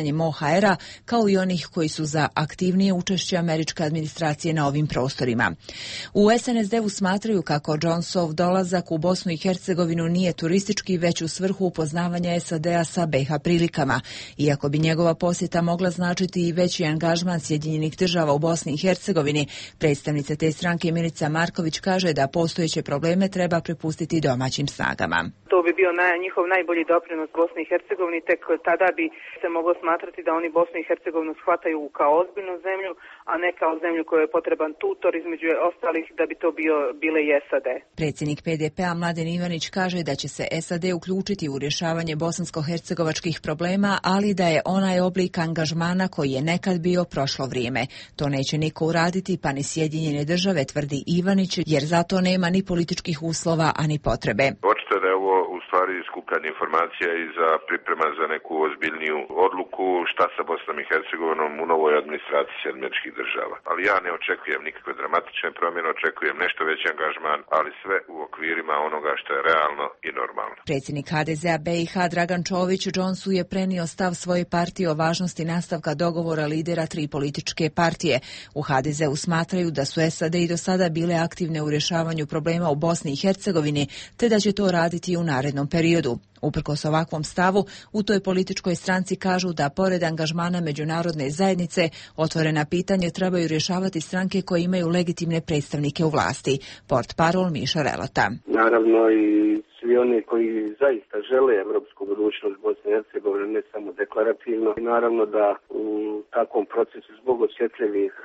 istraživanje MOHR-a, kao i onih koji su za aktivnije učešće američke administracije na ovim prostorima. U SNSD-u smatraju kako Jonesov dolazak u Bosnu i Hercegovinu nije turistički, već u svrhu upoznavanja SAD-a sa BiH prilikama. Iako bi njegova posjeta mogla značiti i veći angažman Sjedinjenih država u Bosni i Hercegovini, predstavnica te stranke Milica Marković kaže da postojeće probleme treba prepustiti domaćim snagama. To bi bio njihov najbolji doprinos Bosni i Hercegovini, tek tada bi se moglo smatrati da oni Bosnu i Hercegovinu shvataju kao ozbiljnu zemlju, a ne kao zemlju kojoj je potreban tutor između ostalih, da bi to bile i SAD. Predsjednik PDP-a Mladen Ivanić kaže da će se SAD uključiti u rješavanje bosansko-hercegovačkih problema, ali da je onaj oblik angažmana koji je nekad bio prošlo vrijeme. To neće niko uraditi, pa ni Sjedinjene države, tvrdi Ivanić, jer zato nema ni političkih uslova, ani potrebe. Očito da je ovo u stvari skupljanje informacija i za priprema za neku ozbiljniju odluku šta sa Bosnom i Hercegovinom u novoj administraciji američkih država. Ali ja ne očekujem nikakve dramatične promjene, očekujem nešto veći angažman, ali sve u okvirima onoga što je realno i normalno. Predsjednik HDZ-a BiH Dragan Čović Jonesu je prenio stav svoje partije o važnosti nastavka dogovora lidera tri političke partije. U HDZ-u smatraju da su SAD i do sada bile aktivne u rješavanju problema u Bosni i Hercegovini, te da će to raditi i u narednom periodu. Uprkos ovakvom stavu, u toj političkoj stranci kažu da pored angažmana međunarodne zajednice, otvorena pitanja trebaju rješavati stranke koje imaju legitimne predstavnike u vlasti. Portparol Miša Relota. Naravno i svi oni koji zaista žele evropsku budućnost Bosne i Hercegovine, ne samo deklarativno. I naravno da u takvom procesu zbog osjetljivih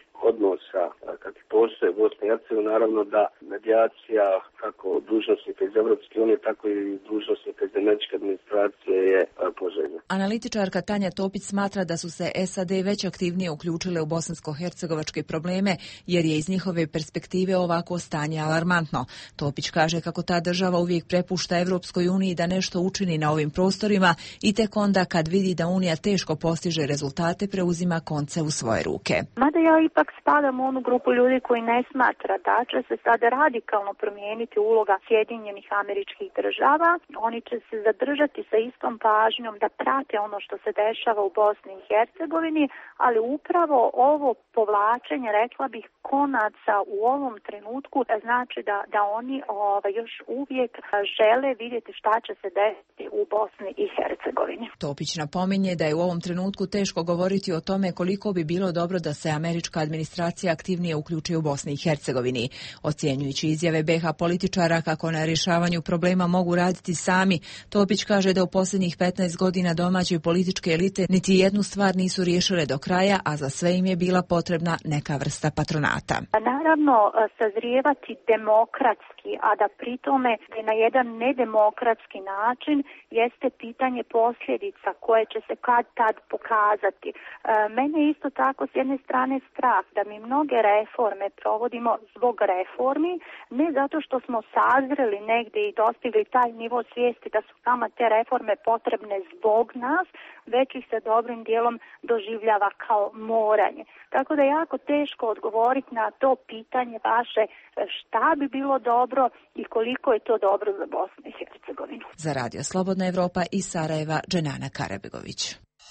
odnosa kakvi postoje Bosne i Hercegovine, naravno da medijacija kako dužnosnika iz Evropske unije, tako i dužnosnika iz američke administracije je poželjna. Analitičarka Tanja Topić smatra da su se SAD već aktivnije uključile u bosansko-hercegovačke probleme, jer je iz njihove perspektive ovako stanje alarmantno. Topić kaže kako ta država uvijek prepušta Evropskoj uniji da nešto učini na ovim prostorima i tek onda kad vidi da Unija teško postiže rezultate, preuzima konce u svoje ruke. Mada ja ipak spadam u onu grupu ljudi koji ne smatra da će se sada radikalno promijeniti uloga Sjedinjenih Američkih Država. Oni će se zadržati sa istom pažnjom da prate ono što se dešava u Bosni i Hercegovini, ali upravo ovo povlačenje, rekla bih, konaca u ovom trenutku znači da oni još uvijek žele vidjeti šta će se desiti u Bosni i Hercegovini. Topić napominje da je u ovom trenutku teško govoriti o tome koliko bi bilo dobro da se američka administracija aktivnije uključi u Bosni i Hercegovini. Ocjenjujući izjave BiH političara kako na rješavanju problema mogu raditi sami, Topić kaže da u posljednjih 15 godina domaće političke elite niti jednu stvar nisu riješile do kraja, a za sve im je bila potrebna neka vrsta patronata. Naravno, sazrijevati demokratski, a da pritome na jedan nedemokratski način jeste pitanje posljedica koje će se kad tad pokazati. Mene isto tako s jedne strane strah da mi mnoge reforme provodimo zbog reformi, ne zato što smo sazreli negdje i dostigli taj nivo svijesti da su nama te reforme potrebne zbog nas, već ih se dobrim dijelom doživljava kao moranje. Tako da je jako teško odgovoriti na to pitanje vaše šta bi bilo dobro i koliko je to dobro za Bosnu i Hercegovinu. Za Radio Slobodna Evropa iz Sarajeva, Dženana Karabegović.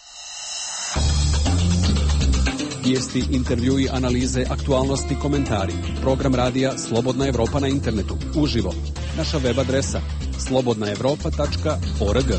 Vijesti, intervjui, analize, aktualnosti, komentari. Program radija Slobodna Evropa na internetu. Uživo. Naša web adresa slobodnaevropa.org.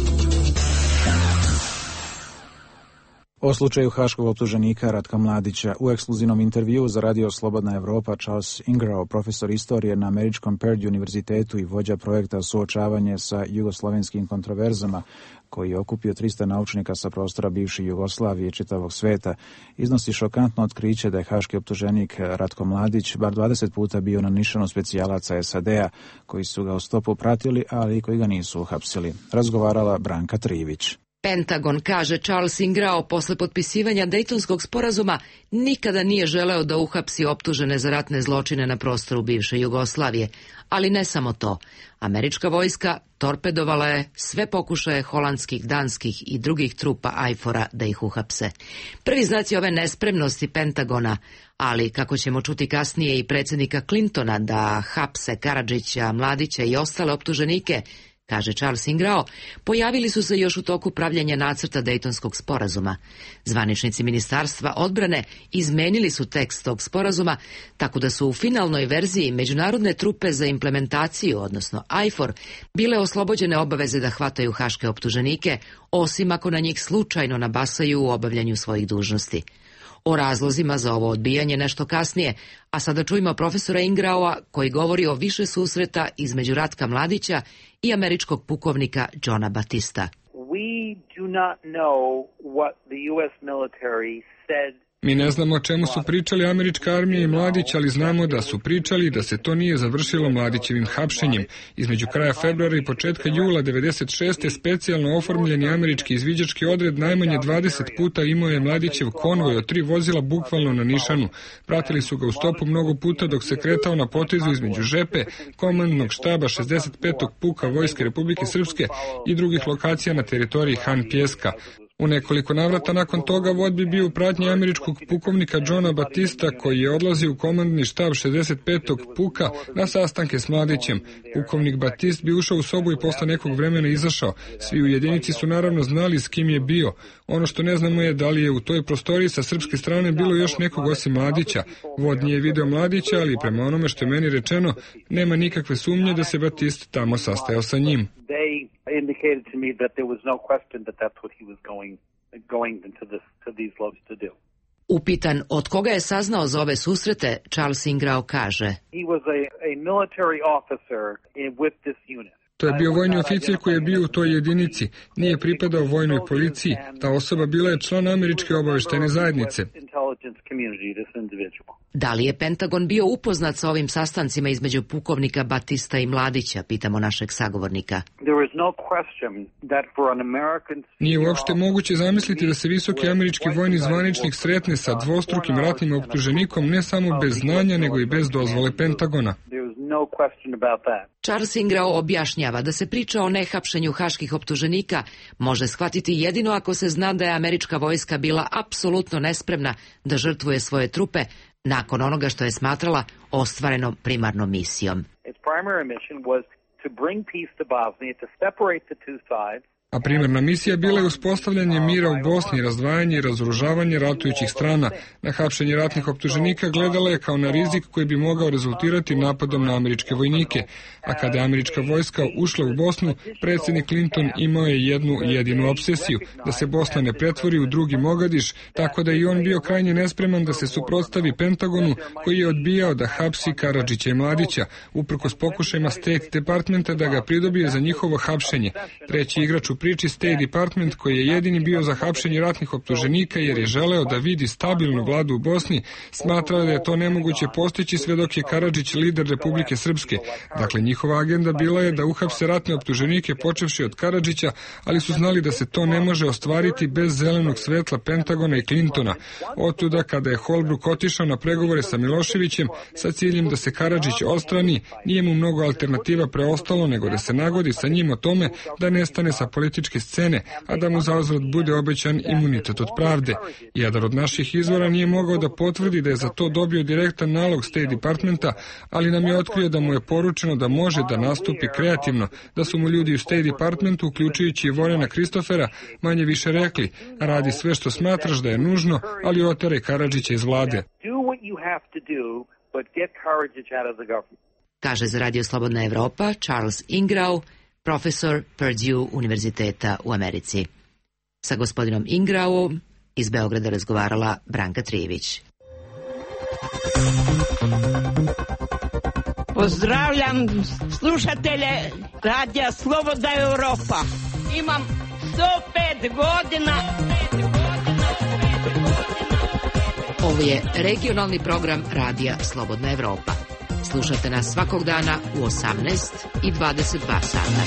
O slučaju haškog optuženika Ratka Mladića u ekskluzivnom intervjuu za Radio Slobodna Evropa Charles Ingrao, profesor istorije na američkom Purdue univerzitetu i vođa projekta Suočavanje sa jugoslovenskim kontroverzama, koji je okupio 300 naučnika sa prostora bivše Jugoslavije i čitavog sveta, iznosi šokantno otkriće da je haški optuženik Ratko Mladić bar 20 puta bio na nišanu specijalaca SAD-a, koji su ga u stopu pratili, ali i koji ga nisu uhapsili. Razgovarala Branka Trivić. Pentagon, kaže Charles Ingrao, posle potpisivanja Dejtonskog sporazuma nikada nije želeo da uhapsi optužene za ratne zločine na prostoru bivše Jugoslavije. Ali ne samo to. Američka vojska torpedovala je sve pokušaje holandskih, danskih i drugih trupa AIFOR-a da ih uhapse. Prvi znaci ove nespremnosti Pentagona, ali kako ćemo čuti kasnije i predsjednika Clintona da hapse Karadžića, Mladića i ostale optuženike, kaže Charles Ingrao, pojavili su se još u toku pravljenja nacrta Dejtonskog sporazuma. Zvaničnici Ministarstva odbrane izmenili su tekst tog sporazuma, tako da su u finalnoj verziji međunarodne trupe za implementaciju, odnosno IFOR, bile oslobođene obaveze da hvataju haške optuženike, osim ako na njih slučajno nabasaju u obavljanju svojih dužnosti. O razlozima za ovo odbijanje nešto kasnije, a sada čujemo profesora Ingraua koji govori o više susreta između Ratka Mladića i američkog pukovnika Johna Batista. We do not know what the US military said. Mi ne znamo o čemu su pričali američka armija i Mladić, ali znamo da su pričali da se to nije završilo Mladićevim hapšenjem. Između kraja februara i početka jula 96. specijalno oformljeni američki izviđački odred najmanje 20 puta imao je Mladićev konvoj od 3 vozila bukvalno na nišanu. Pratili su ga u stopu mnogo puta dok se kretao na potezu između Žepe, komandnog štaba 65. puka Vojske Republike Srpske i drugih lokacija na teritoriji Han Pjeska. U nekoliko navrata nakon toga vod bi bio u pratnji američkog pukovnika Johna Batista koji je odlazio u komandni štab 65. puka na sastanke s Mladićem. Pukovnik Batist bi ušao u sobu i posle nekog vremena izašao. Svi u jedinici su naravno znali s kim je bio. Ono što ne znamo je da li je u toj prostoriji sa srpske strane bilo još nekog osim Mladića. Vod nije video Mladića, ali prema onome što je meni rečeno, nema nikakve sumnje da se Batist tamo sastajao sa njim. Indicated to me that there was no question that that's what he was going to these lobes to do. Upitan od koga je saznao za ove susrete, Charles Ingrao kaže: He was a military officer with this unit. To je bio vojni oficir koji je bio u toj jedinici. Nije pripadao vojnoj policiji. Ta osoba bila je član američke obaveštajne zajednice. Da li je Pentagon bio upoznat sa ovim sastancima između pukovnika Batista i Mladića, pitamo našeg sagovornika. Nije uopšte moguće zamisliti da se visoki američki vojni zvaničnik sretne sa dvostrukim ratnim optuženikom ne samo bez znanja, nego i bez dozvole Pentagona. Charles Ingrao objašnjava da se priča o nehapšenju haških optuženika može shvatiti jedino ako se zna da je američka vojska bila apsolutno nespremna da žrtvuje svoje trupe nakon onoga što je smatrala ostvarenom primarnom misijom. A primarna misija bila je uspostavljanje mira u Bosni, razdvajanje i razoružavanje ratujućih strana. Na hapšenje ratnih optuženika gledala je kao na rizik koji bi mogao rezultirati napadom na američke vojnike. A kada je američka vojska ušla u Bosnu, predsjednik Clinton imao je jednu jedinu obsesiju, da se Bosna ne pretvori u drugi Mogadiš, tako da i on bio krajnje nespreman da se suprotstavi Pentagonu koji je odbijao da hapsi Karadžića i Mladića, uprkos pokušajima State Departmenta da ga pridobije za njihovo hapšenje. Treći igrač u priči State Department koji je jedini bio za hapšenje ratnih optuženika jer je želeo da vidi stabilnu vladu u Bosni, smatrao da je to nemoguće postići sve dok je Karadžić lider Republike Srpske. Dakle, njihova agenda bila je da uhapse ratne optuženike počevši od Karadžića, ali su znali da se to ne može ostvariti bez zelenog svetla Pentagona i Clintona. Otuda kada je Holbrooke otišao na pregovore sa Miloševićem sa ciljem da se Karadžić odstrani, nije mu mnogo alternativa preostalo nego da se nagodi sa njim o tome da nestane sa političke scene, a da mu zauzvrat bude obećan imunitet od pravde. Jedan od naših izvora nije mogao da potvrdi da je za to dobio direktan nalog State Departmenta, ali nam je otkrio da mu je poručeno da može da nastupi kreativno, da su mu ljudi u State Departmentu, uključujući i Vorena Kristofera, manje više rekli: radi sve što smatraš da je nužno, ali oteraj Karadžića iz vlade. Kaže za Radio Slobodna Evropa Charles Ingrao, profesor Purdue univerziteta u Americi. Sa gospodinom Ingraom iz Beograda razgovarala Branka Trijević. Pozdravljam slušatelje Radija Slobodna Evropa. Imam 105 godina. Ovo je regionalni program Radija Slobodna Evropa. Slušate nas svakog dana u 18 i 22 sata.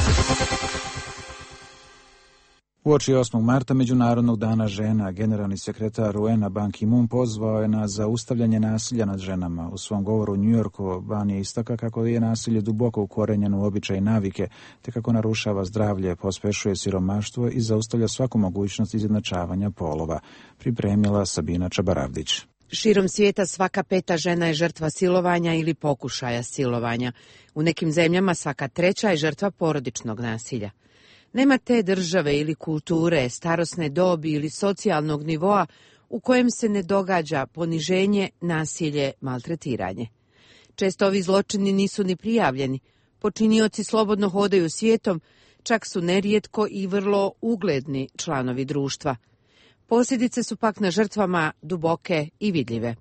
Uoči 8. marta, Međunarodnog dana žena, generalni sekretar UN-a Ban Ki-moon pozvao je na zaustavljanje nasilja nad ženama. U svom govoru u Njujorku Ban je istakao kako je nasilje duboko ukorenjeno u običaje i navike, te kako narušava zdravlje, pospešuje siromaštvo i zaustavlja svaku mogućnost izjednačavanja polova. Pripremila Sabina Čabaravdić. Širom svijeta svaka 5. žena je žrtva silovanja ili pokušaja silovanja. U nekim zemljama svaka 3. je žrtva porodičnog nasilja. Nema te države ili kulture, starosne dobi ili socijalnog nivoa u kojem se ne događa poniženje, nasilje, maltretiranje. Često ovi zločini nisu ni prijavljeni. Počinioci slobodno hodaju svijetom, čak su nerijetko i vrlo ugledni članovi društva. Posljedice su pak na žrtvama duboke i vidljive.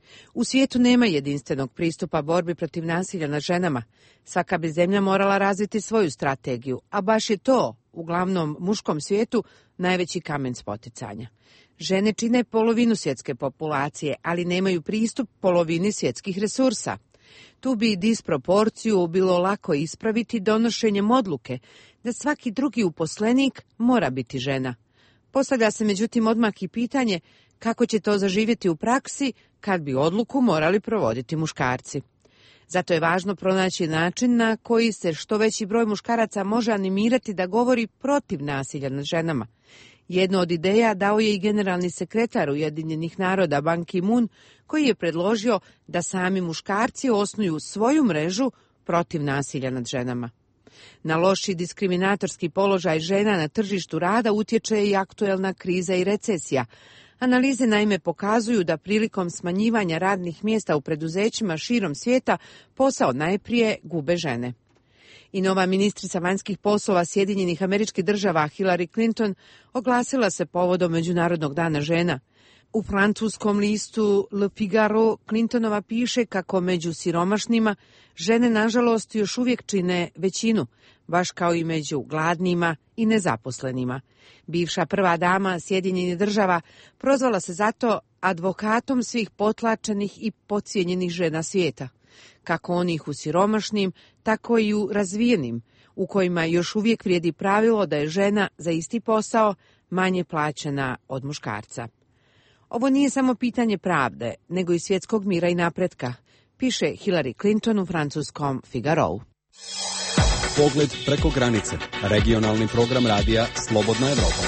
U svijetu nema jedinstvenog pristupa borbi protiv nasilja nad ženama. Svaka bi zemlja morala razviti svoju strategiju, a baš je to, uglavnom muškom svijetu, najveći kamen spoticanja. Žene čine polovinu svjetske populacije, ali nemaju pristup polovini svjetskih resursa. Tu bi disproporciju bilo lako ispraviti donošenjem odluke da svaki drugi uposlenik mora biti žena. Postavlja se međutim odmah i pitanje kako će to zaživjeti u praksi kad bi odluku morali provoditi muškarci. Zato je važno pronaći način na koji se što veći broj muškaraca može animirati da govori protiv nasilja nad ženama. Jednu od ideja dao je i generalni sekretar Ujedinjenih naroda Ban Ki-moon, koji je predložio da sami muškarci osnuju svoju mrežu protiv nasilja nad ženama. Na loši diskriminatorski položaj žena na tržištu rada utječe i aktuelna kriza i recesija. Analize naime pokazuju da prilikom smanjivanja radnih mjesta u preduzećima širom svijeta posao najprije gube žene. I nova ministrica vanjskih poslova Sjedinjenih Američkih Država Hillary Clinton oglasila se povodom Međunarodnog dana žena. U francuskom listu Le Figaro Clintonova piše kako među siromašnima žene nažalost još uvijek čine većinu, baš kao i među gladnima i nezaposlenima. Bivša prva dama Sjedinjenih Država prozvala se zato advokatom svih potlačenih i podcijenjenih žena svijeta, kako onih u siromašnim, tako i u razvijenim, u kojima još uvijek vrijedi pravilo da je žena za isti posao manje plaćena od muškarca. Ovo nije samo pitanje pravde, nego i svjetskog mira i napretka, piše Hillary Clinton u francuskom Figarou. Pogled preko granice. Regionalni program radija Slobodna Evropa.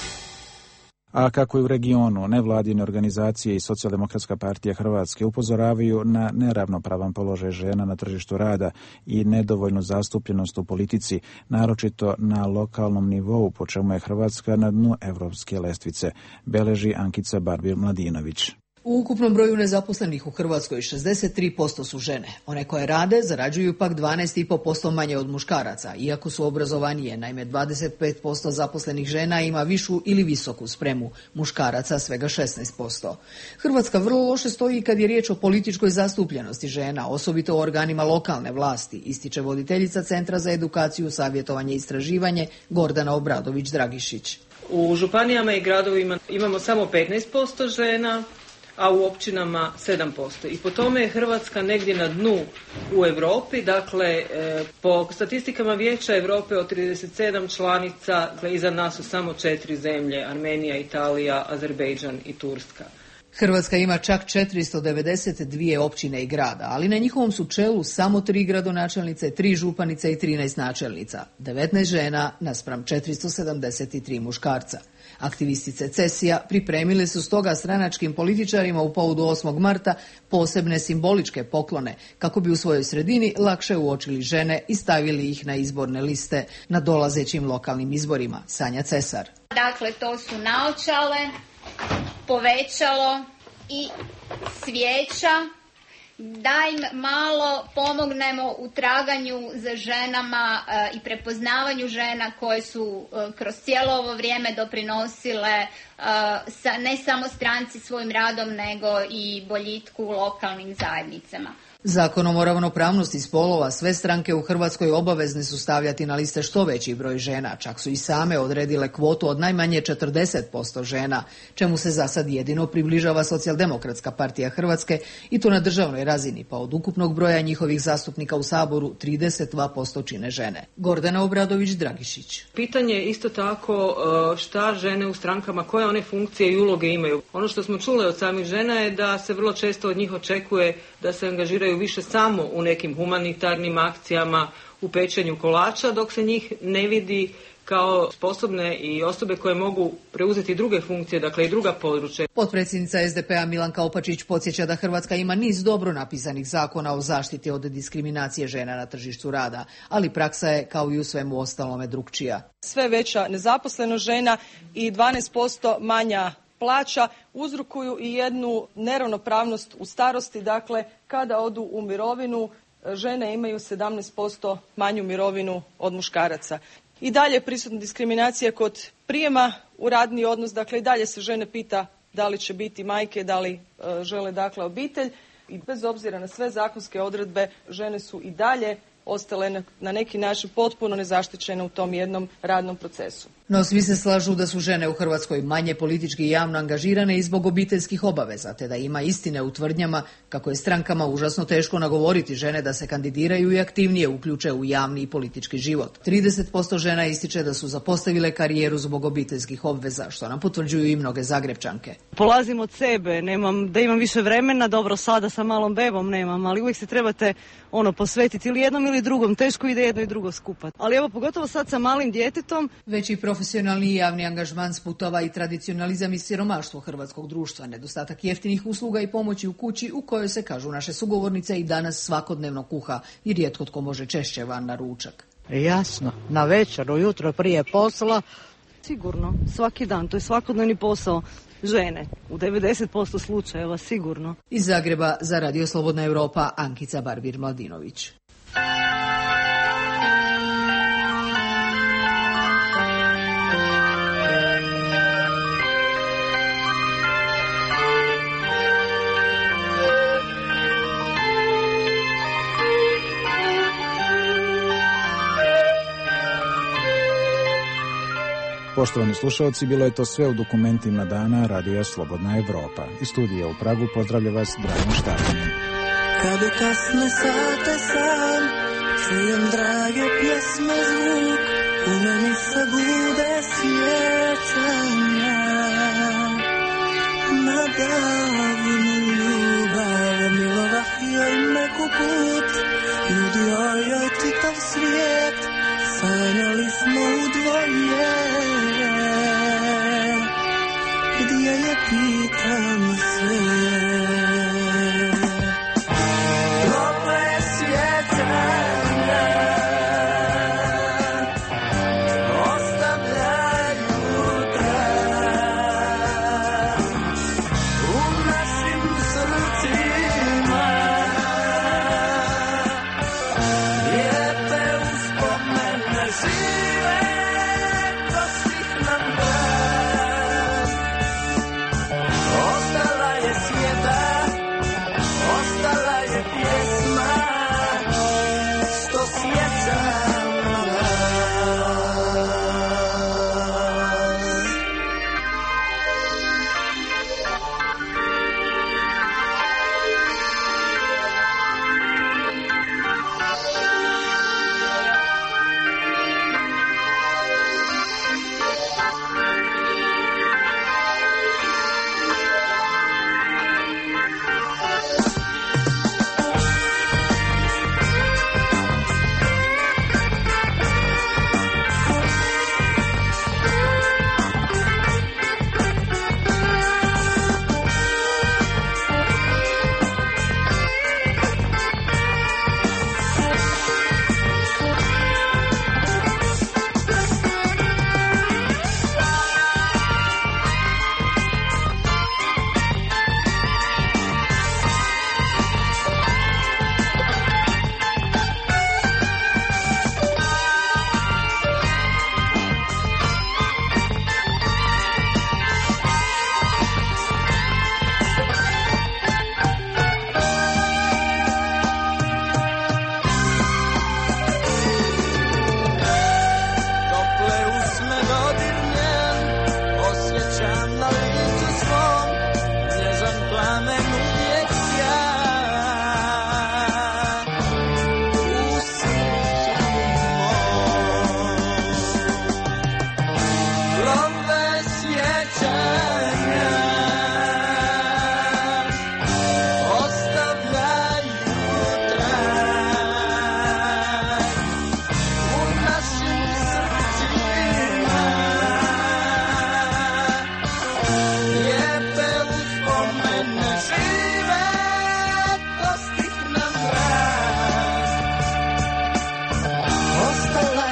A kako i u regionu, nevladine organizacije i Socijaldemokratska partija Hrvatske upozoravaju na neravnopravan položaj žena na tržištu rada i nedovoljnu zastupljenost u politici, naročito na lokalnom nivou, po čemu je Hrvatska na dnu evropske lestvice, beleži Ankica Barbir-Mladinović. U ukupnom broju nezaposlenih u Hrvatskoj 63% su žene. One koje rade zarađuju pak 12,5% manje od muškaraca, iako su obrazovanije. Naime, 25% zaposlenih žena ima višu ili visoku spremu, muškaraca svega 16%. Hrvatska vrlo loše stoji kad je riječ o političkoj zastupljenosti žena, osobito u organima lokalne vlasti, ističe voditeljica Centra za edukaciju, savjetovanje i istraživanje Gordana Obradović-Dragišić. U županijama i gradovima imamo samo 15% žena, a u općinama 7%. I po tome je Hrvatska negdje na dnu u Europi, dakle po statistikama Vijeća Europe od 37 članica, dakle iza nas su samo 4 zemlje, Armenija, Italija, Azerbejdžan i Turska. Hrvatska ima čak 492 općine i grada, ali na njihovom su čelu samo 3 gradonačelnice, 3 županice i 13 načelnica, 19 žena naspram 473 muškarca. Aktivistice CESI-a pripremile su stoga stranačkim političarima u povodu 8. marta posebne simboličke poklone, kako bi u svojoj sredini lakše uočili žene i stavili ih na izborne liste na dolazećim lokalnim izborima. Sanja Cesar. Dakle, to su naočale, povećalo i svijeća, da im malo pomognemo u traganju za ženama i prepoznavanju žena koje su kroz cijelo ovo vrijeme doprinosile ne samo stranci svojim radom, nego i boljitku u lokalnim zajednicama. Zakonom o ravnopravnosti spolova sve stranke u Hrvatskoj obavezne su stavljati na liste što veći broj žena, čak su i same odredile kvotu od najmanje 40% žena, čemu se za sad jedino približava Socijaldemokratska partija Hrvatske i to na državnoj razini, pa od ukupnog broja njihovih zastupnika u Saboru 32% čine žene. Gordana Obradović-Dragišić. Pitanje je isto tako šta žene u strankama, koje one funkcije i uloge imaju. Ono što smo čuli od samih žena je da se vrlo često od njih očekuje da se angažiraju gledaju više samo u nekim humanitarnim akcijama, u pečenju kolača, dok se njih ne vidi kao sposobne i osobe koje mogu preuzeti druge funkcije, dakle i druga područja. Potpredsjednica SDP-a Milanka Opačić podsjeća da Hrvatska ima niz dobro napisanih zakona o zaštiti od diskriminacije žena na tržištu rada, ali praksa je, kao i u svemu ostalome, drukčija. Sve veća nezaposlenost žena i 12% manja plaća uzrokuju i jednu neravnopravnost u starosti, dakle kada odu u mirovinu žene imaju 17% manju mirovinu od muškaraca. I dalje je prisutna diskriminacija kod prijema u radni odnos, dakle i dalje se žene pita da li će biti majke, da li žele dakle obitelj i bez obzira na sve zakonske odredbe žene su i dalje ostale na neki način potpuno nezaštićene u tom jednom radnom procesu. No svi se slažu da su žene u Hrvatskoj manje politički i javno angažirane i zbog obiteljskih obaveza, te da ima istine u tvrdnjama kako je strankama užasno teško nagovoriti žene da se kandidiraju i aktivnije uključe u javni i politički život. 30% žena ističe da su zapostavile karijeru zbog obiteljskih obveza, što nam potvrđuju i mnoge Zagrepčanke. Polazim od sebe, da imam više vremena, dobro sada sa malom bebom nemam, ali uvijek se trebate posvetiti ili jednom ili drugom, teško ide jedno i drugo skupa. Ali evo pogotovo sad sa malim djetetom. Veći profesionalni i javni angažman sputava i tradicionalizam i siromaštvo hrvatskog društva, nedostatak jeftinih usluga i pomoći u kući u kojoj se, kažu naše sugovornice, i danas svakodnevno kuha i rijetko tko može češće van na ručak. Jasno, na večer, ujutro prije posla, sigurno, svaki dan, to je svakodnevni posao žene, u 90% slučajeva sigurno. Iz Zagreba za Radio Slobodna Europa, Ankica Barbir-Mladinović. Poštovani slušalci, bilo je to sve u dokumentima dana Radija Slobodna Evropa. Iz studija u Pragu pozdravlja vas Dragan Štapanin. Kad u kasne sate sam čujem drage pjesme zvuk, u meni se bude sjećanja na davnu ljubav. Milovahio i meku put, nudio joj čitav svijet, sanjali smo u dvoje. Gdje je, pitam se, tople sjećanja ostavljaju trag u našim srcima. Lijepe uspomene žive ko svih nam dan. Ostala je svijeta, ostala je pjesma, što sjećam vas.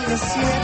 presieda